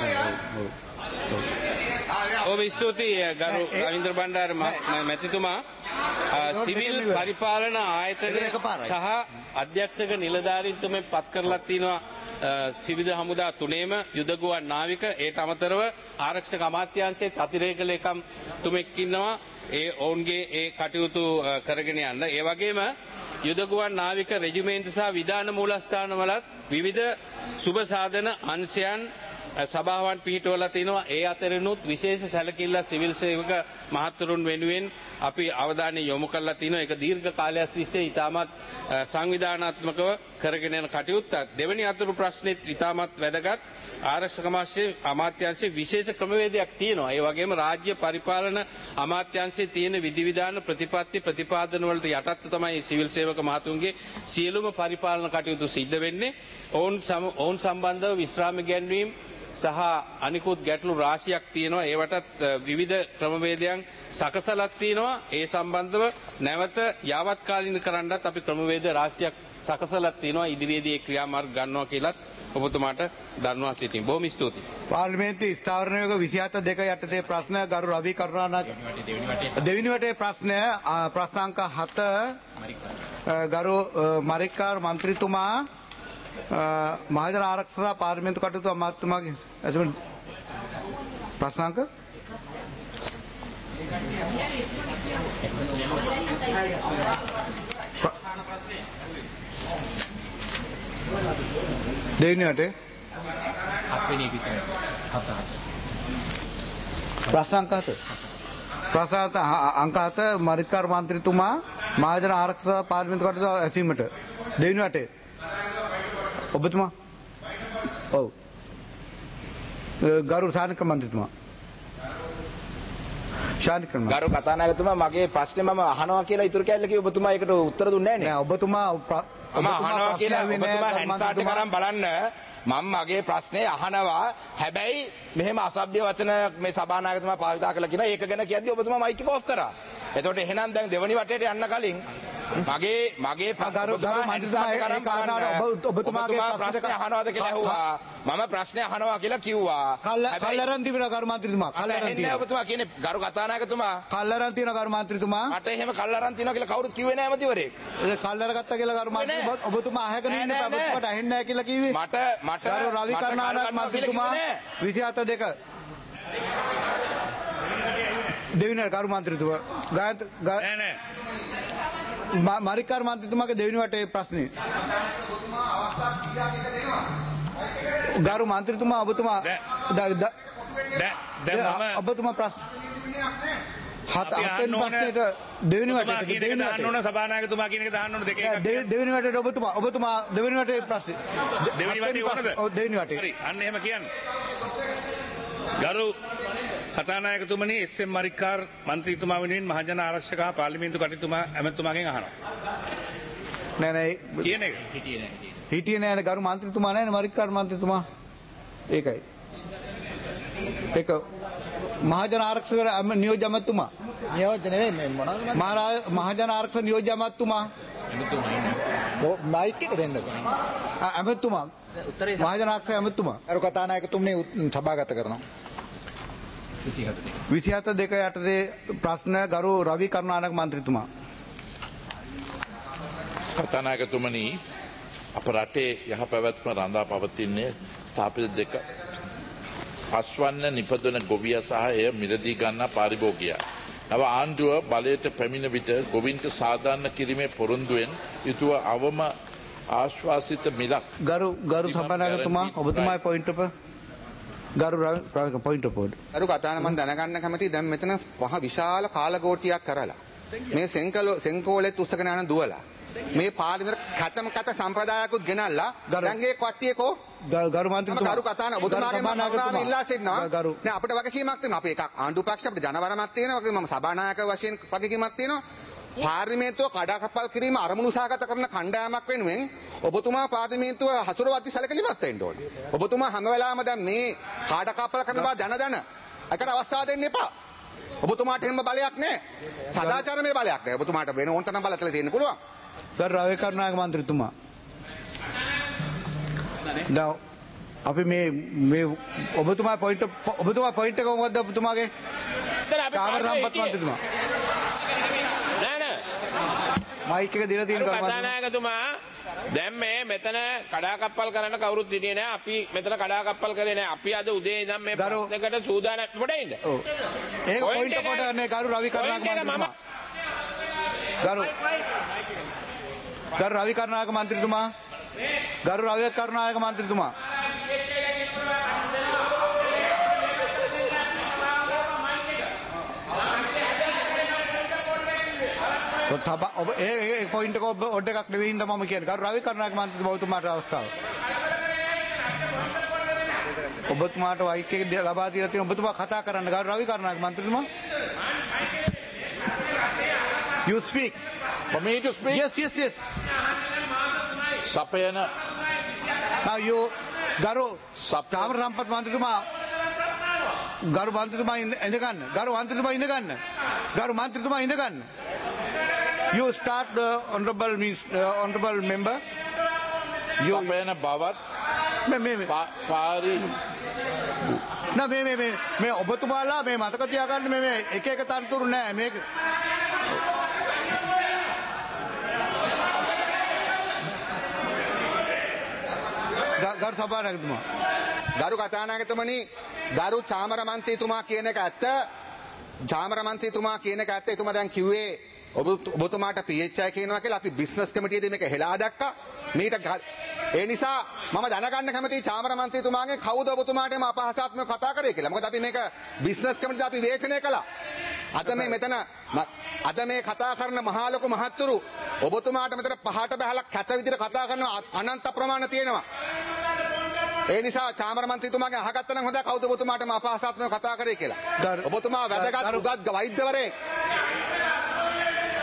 ඔබ ස්තුතියි ගරු රවීන්ද්‍ර බණ්ඩාර මැතිතුමා. සිවිල් පරිපාලන ආයතන සහ අධ්‍යක්ෂක නිලධාරීන්තුමෙන් පත් කරලා තිනවා සිවිල් හමුදා තුනේම යුදගුවන් නාවික ඒට අමතරව ආරක්ෂක අමාත්‍යාංශයේ අතිරේක ලේකම් තුමෙක් ඉන්නවා ඒ ඔවුන්ගේ ඒ කටයුතු කරගෙන යන්න. ඒ වගේම යුදගුවන් නාවික රෙජිමේන්තු සහ විධාන මූලස්ථානවලත් විවිධ සුබ සාධන අංශයන් සභාවන් පිහිටවලා තිනවා. ඒ අතරිනුත් විශේෂ සැලකිල්ල සිවිල් සේවක මහතුරුන් වෙනුවෙන් අපි අවධානය යොමු කරලා තිනවා. ඒක දීර්ඝ කාලයක් තිස්සේ ඉතාමත් සංවිධානාත්මකව කරගෙන යන කටයුත්තක්. දෙවෙනි අතුරු ප්‍රශ්නෙත් ඉතාමත් වැදගත්. ආරක්ෂක අමාත්‍යාංශයේ විශේෂ ක්‍රමවේදයක් තියෙනවා. ඒ වගේම රාජ්‍ය පරිපාලන අමාත්‍යාංශයේ තියෙන විධිවිධාන ප්‍රතිපාදන වලට යටත්ව තමයි සිවිල් සේවක මහතුන්ගේ සියලුම පරිපාලන කටයුතු සිද්ධ වෙන්නේ. ඔවුන් සම්බන්ධව විශ්‍රාම ගැන්වීම සහ අනිකුත් ගැටලු රාශියක් තියෙනවා. ඒවටත් විවිධ ක්‍රමවේදයන් සකසලක් තියෙනවා. ඒ සම්බන්ධව නැවත යාවත්කාලින කරන්නත් අපි ක්‍රමවේද රාශියක් සකසලක් තියෙනවා. ඉදිරියේදී ඒ ක්‍රියාමාර්ග ගන්නවා කියලත් ඔබතුමාට දන්වා සිටින්. බොහොම ස්තුතියි. පාර්ලිමේන්තු ස්ථාවරණයක 27 යටතේ ප්‍රශ්න ගරු රවි කරුණානායක දෙවෙනි වටේ ප්‍රශ්නය ප්‍රශ්නාංක 7 ගරු මරික්කාර් මන්ත්‍රීතුමා මහජන ආරක්ෂා සහ පාර්ලිමේන්තු කටයුතු අමාත්‍යතුමාගේ ඇසුරෙන් ප්‍රශ්නාංක දෙවෙනි වටේ ප්‍රශ්නාංක 7 ප්‍රශ්නාංක අංක 7 මරික්කාර මන්ත්‍රීතුමා මහජන ආරක්ෂා පාර්ලිමේන්තු කටයුතු ඇසීමට දෙවෙනි වටේ ඔබතුමා ඔව් ගරු සානික මන්ත්‍රීතුමා ගරු කතානායකතුමා මගේ ප්‍රශ්නේ මම අහනවා කියලා ඉතුරු කැල්ල කිව්ව ඔබතුමා ඒකට උත්තර දුන්නේ නැහැ නේ. ඔබතුමා මම අහනවා කියලා ඔබතුමා හැන්සාට් කරන් බලන්න මම මගේ ප්‍රශ්නේ අහනවා හැබැයි මෙහෙම අසභ්‍ය වචන මේ සභානායකතුමා පාවිච්චි කළා කියන ඒක ගැන කියද්දි ඔබතුමා මයික් එක ඔෆ් කරා. එතකොට එහෙනම් දැන් දෙවනි වටේට යන්න කලින් මගේ ඔබතුමාගේ ප්‍රශ්නේ අහනවාද කියලා ඇහුවා. මම ප්‍රශ්නේ අහනවා කියලා කිව්වා. කල්ලරන් තිබුණා ගරු මන්ත්‍රීතුමා. කල්ලරන් තිබුණා ඔබතුමා කියන්නේ ගරු කතානායකතුමා. කල්ලරන් තියනවා ගරු මන්ත්‍රීතුමා. මට එහෙම කල්ලරන් තියනවා කියලා කවුරුත් කිව්වේ නෑ මන්ත්‍රීවරයෙක්. ඒ කල්ලර ගත්තා කියලා ගරු මන්ත්‍රීතුමා ඔබතුමා අහගෙන ඉන්න ඔබතුමාට ඇහෙන්නේ නෑ කියලා කිව්වේ. මට ගරු රවි කරුණානායක මන්ත්‍රීතුමා 27 දෙවිනර කරු මන්ත්‍රීතුමා ගායත නෑ මරිකාර මන්ත්‍රීතුමාගේ දෙවෙනි වටේ ප්‍රශ්නේ ගරු මන්ත්‍රීතුමා ඔබතුමා ඔබතුමා ප්‍රශ්න හතෙන් ප්‍රශ්නෙට දෙවෙනි වටේට දෙවෙනි වටේ ඕන සභානායකතුමා කියන එක දාන්න ඕන දෙක එකක් දෙවෙනි වටේට ඔබතුමා දෙවෙනි වටේ ප්‍රශ්නේ දෙවෙනි වටේ ඕනද ඔව් දෙවෙනි වටේ හරි අන්න එහෙම කියන්න ගරු කතානායකතුමනි එස්.එම්. මරික්කාර් මන්ත්‍රීතුමා වෙනුවෙන් මහජන ආරක්ෂක හා පාර්ලිමේන්තු කටයුතුමා ඇමතුමාගෙන් අහනවා. නෑ කියන එක හිටියේ නෑ ගරු මන්ත්‍රීතුමා නෑනේ මරික්කාර් මන්ත්‍රීතුමා. ඒකයි. ඒක මහජන ආරක්ෂක නියෝජ්‍ය ඇමතුමා. නියෝජ්‍ය නෙවෙයි මොනවද? මහජන ආරක්ෂක නියෝජ්‍ය ඇමතුමා. මයික් එක දෙන්නකෝ. ඇමතුමා. මහජන ආරක්ෂක ඇමතුමා. ගරු කතානායකතුමනි සභාගත කරනවා. 27 2 යටතේ ප්‍රශ්න ගරු රවි කරුණානායක මන්ත්‍රීතුමා. කතානායකතුමනි අප රටේ යහපැවැත්ම රඳා පවතින්නේ ස්ථාපිත දෙක පස්වන්න නිපදවන ගොවියා සහ එය මිලදී ගන්නා පාරිභෝගිකයා. නව ආණ්ඩුව බලයට පැමිණ විට ගොවින්ට සාධාරණ කිරීමේ පොරොන්දුවෙන් යුතුව අවම ආශ්වාසිත මිලක් ගරු සභානායකතුමා ඔබතුමායි පොයින්ට් එක ගරු රාවික පොයින්ට් එක පොඩ් ගරු කතාන මම දැනගන්න කැමතියි දැන් මෙතන මහ විශාල කාලගෝටියක් කරලා මේ සෙන්කෝලෙත් උස්සගෙන යන දුවලා මේ පාර්ලිමේන්තු කත සම්ප්‍රදායකුත් ගෙනල්ලා දැන් ඒ කට්ටියකෝ ගරු මන්ත්‍රීතුමා ගරු කතාන ඔබතුමාගේ මම ඉල්ලා සිටිනවා නෑ අපිට වගකීමක් තියෙනවා අපි එකක් ආණ්ඩු පක්ෂ අපිට ජනවරමක් තියෙනවා මම සභානායක වශයෙන් වගකීමක් තියෙනවා පාර්ලිමේන්තුව කඩාකප්පල් කිරීම අරමුණු සහගත කරන කණ්ඩායමක් වෙනුවෙන් ඔබතුමා පාර්ලිමේන්තුව හසුරුවද්දි සැලකිලිමත් වෙන්න ඕනේ. ඔබතුමා හැම වෙලාවෙම දැන් මේ කඩාකප්පල් කරන බව දැන ඒකට අවස්ථාව දෙන්න එපා. ඔබතුමාට එහෙම බලයක් නැහැ. සදාචාරමය බලයක් නැහැ. ඔබතුමාට වෙන ඕන තරම් බලතල තියෙන්න පුළුවන්. ගරු රවි කරුණානායක මන්ත්‍රීතුමා. දැන් අපි මේ ඔබතුමා පොයින්ට් එක මොකද්ද ඔබතුමාගේ? කාමර සම්පත් මන්ත්‍රීතුමා. මයික් එක දීලා තියෙන කතානායකතුමා දැන් මෙතන කඩාකප්පල් කරන්න කවුරුත් හිටියේ නෑ අපි මෙතන කඩාකප්පල් කරේ නෑ අපි අද උදේ ඉඳන් මේ ප්‍රශ්නකට සූදානම් පොඩේ ඉන්න ඔව් ඒක පොයින්ට් එක කොට මේ ගරු රවි කරුණානායක මන්ත්‍රීතුමා ගරු රවි කරුණානායක මන්ත්‍රීතුමා ගරු රවි කරුණානායක මන්ත්‍රීතුමා ඔබ ඒ පොයින්ට් එක ඔඩ් එකක් නෙවෙයි ඉඳ මම කියන්නේ ගරු රවි කරුණානායක මන්ත්‍රීතුමා ඔබතුමාට අවස්ථාව ඔබතුමාට වයික් එක ලබා දීලා තියෙන ඔබතුමා කතා කරන්න ගරු රවි Karunanayake මන්ත්‍රීතුමා you speak for me to speak yes සපයන now you ගරු කාමර සම්පත් මන්ත්‍රීතුමා ගරු මන්ත්‍රීතුමා ඉඳ ගන්න ගරු මන්ත්‍රීතුමා ඉඳ ගන්න ගරු මන්ත්‍රීතුමා ඉඳ ගන්න you start the honorable member you සපයන බවත් පාරි නෑ මේ ඔබතුමාලා මේ මතක තියාගන්න මේ එක තනතුරු නෑ මේක ගරු සභානායකතුමා. ගරු කතානායකතුමනි ගරු චාමර මන්ත්‍රීතුමා කියන එක ඇත්ත. චාමර මන්ත්‍රීතුමා කියන එක ඇත්ත. එතුමා දැන් කිව්වේ ඔබතුමාට PHI කියනවා කියලා. අපි බිස්නස් කමිටියේදී මේක හෙලා දැක්කා. ඒ නිසා මම දැනගන්න කැමතියි චාමර මන්ත්‍රීතුමාගෙන් කවුද ඔබතුමාට මේ අපහාසාත්මක කතා කරේ කියලා. මොකද අපි මේක බිස්නස් කමිටියට අපි විවේචනය කළා. අද මේ කතා කරන මහා ලොකු මහත්තුරු ඔබතුමාට මෙතන පහට බහලා කැත විදිහට කතා කරන අනන්ත ප්‍රමාණ තියෙනවා. ඒ නිසා චාමර මන්ත්‍රීතුමාගෙන් අහගත්තා නම් හොඳයි කවුද ඔබතුමාට මේ අපහාසාත්මක කතා කරේ කියලා. ඔබතුමා වැදගත් උගත් වෛද්‍යවරයෙක්.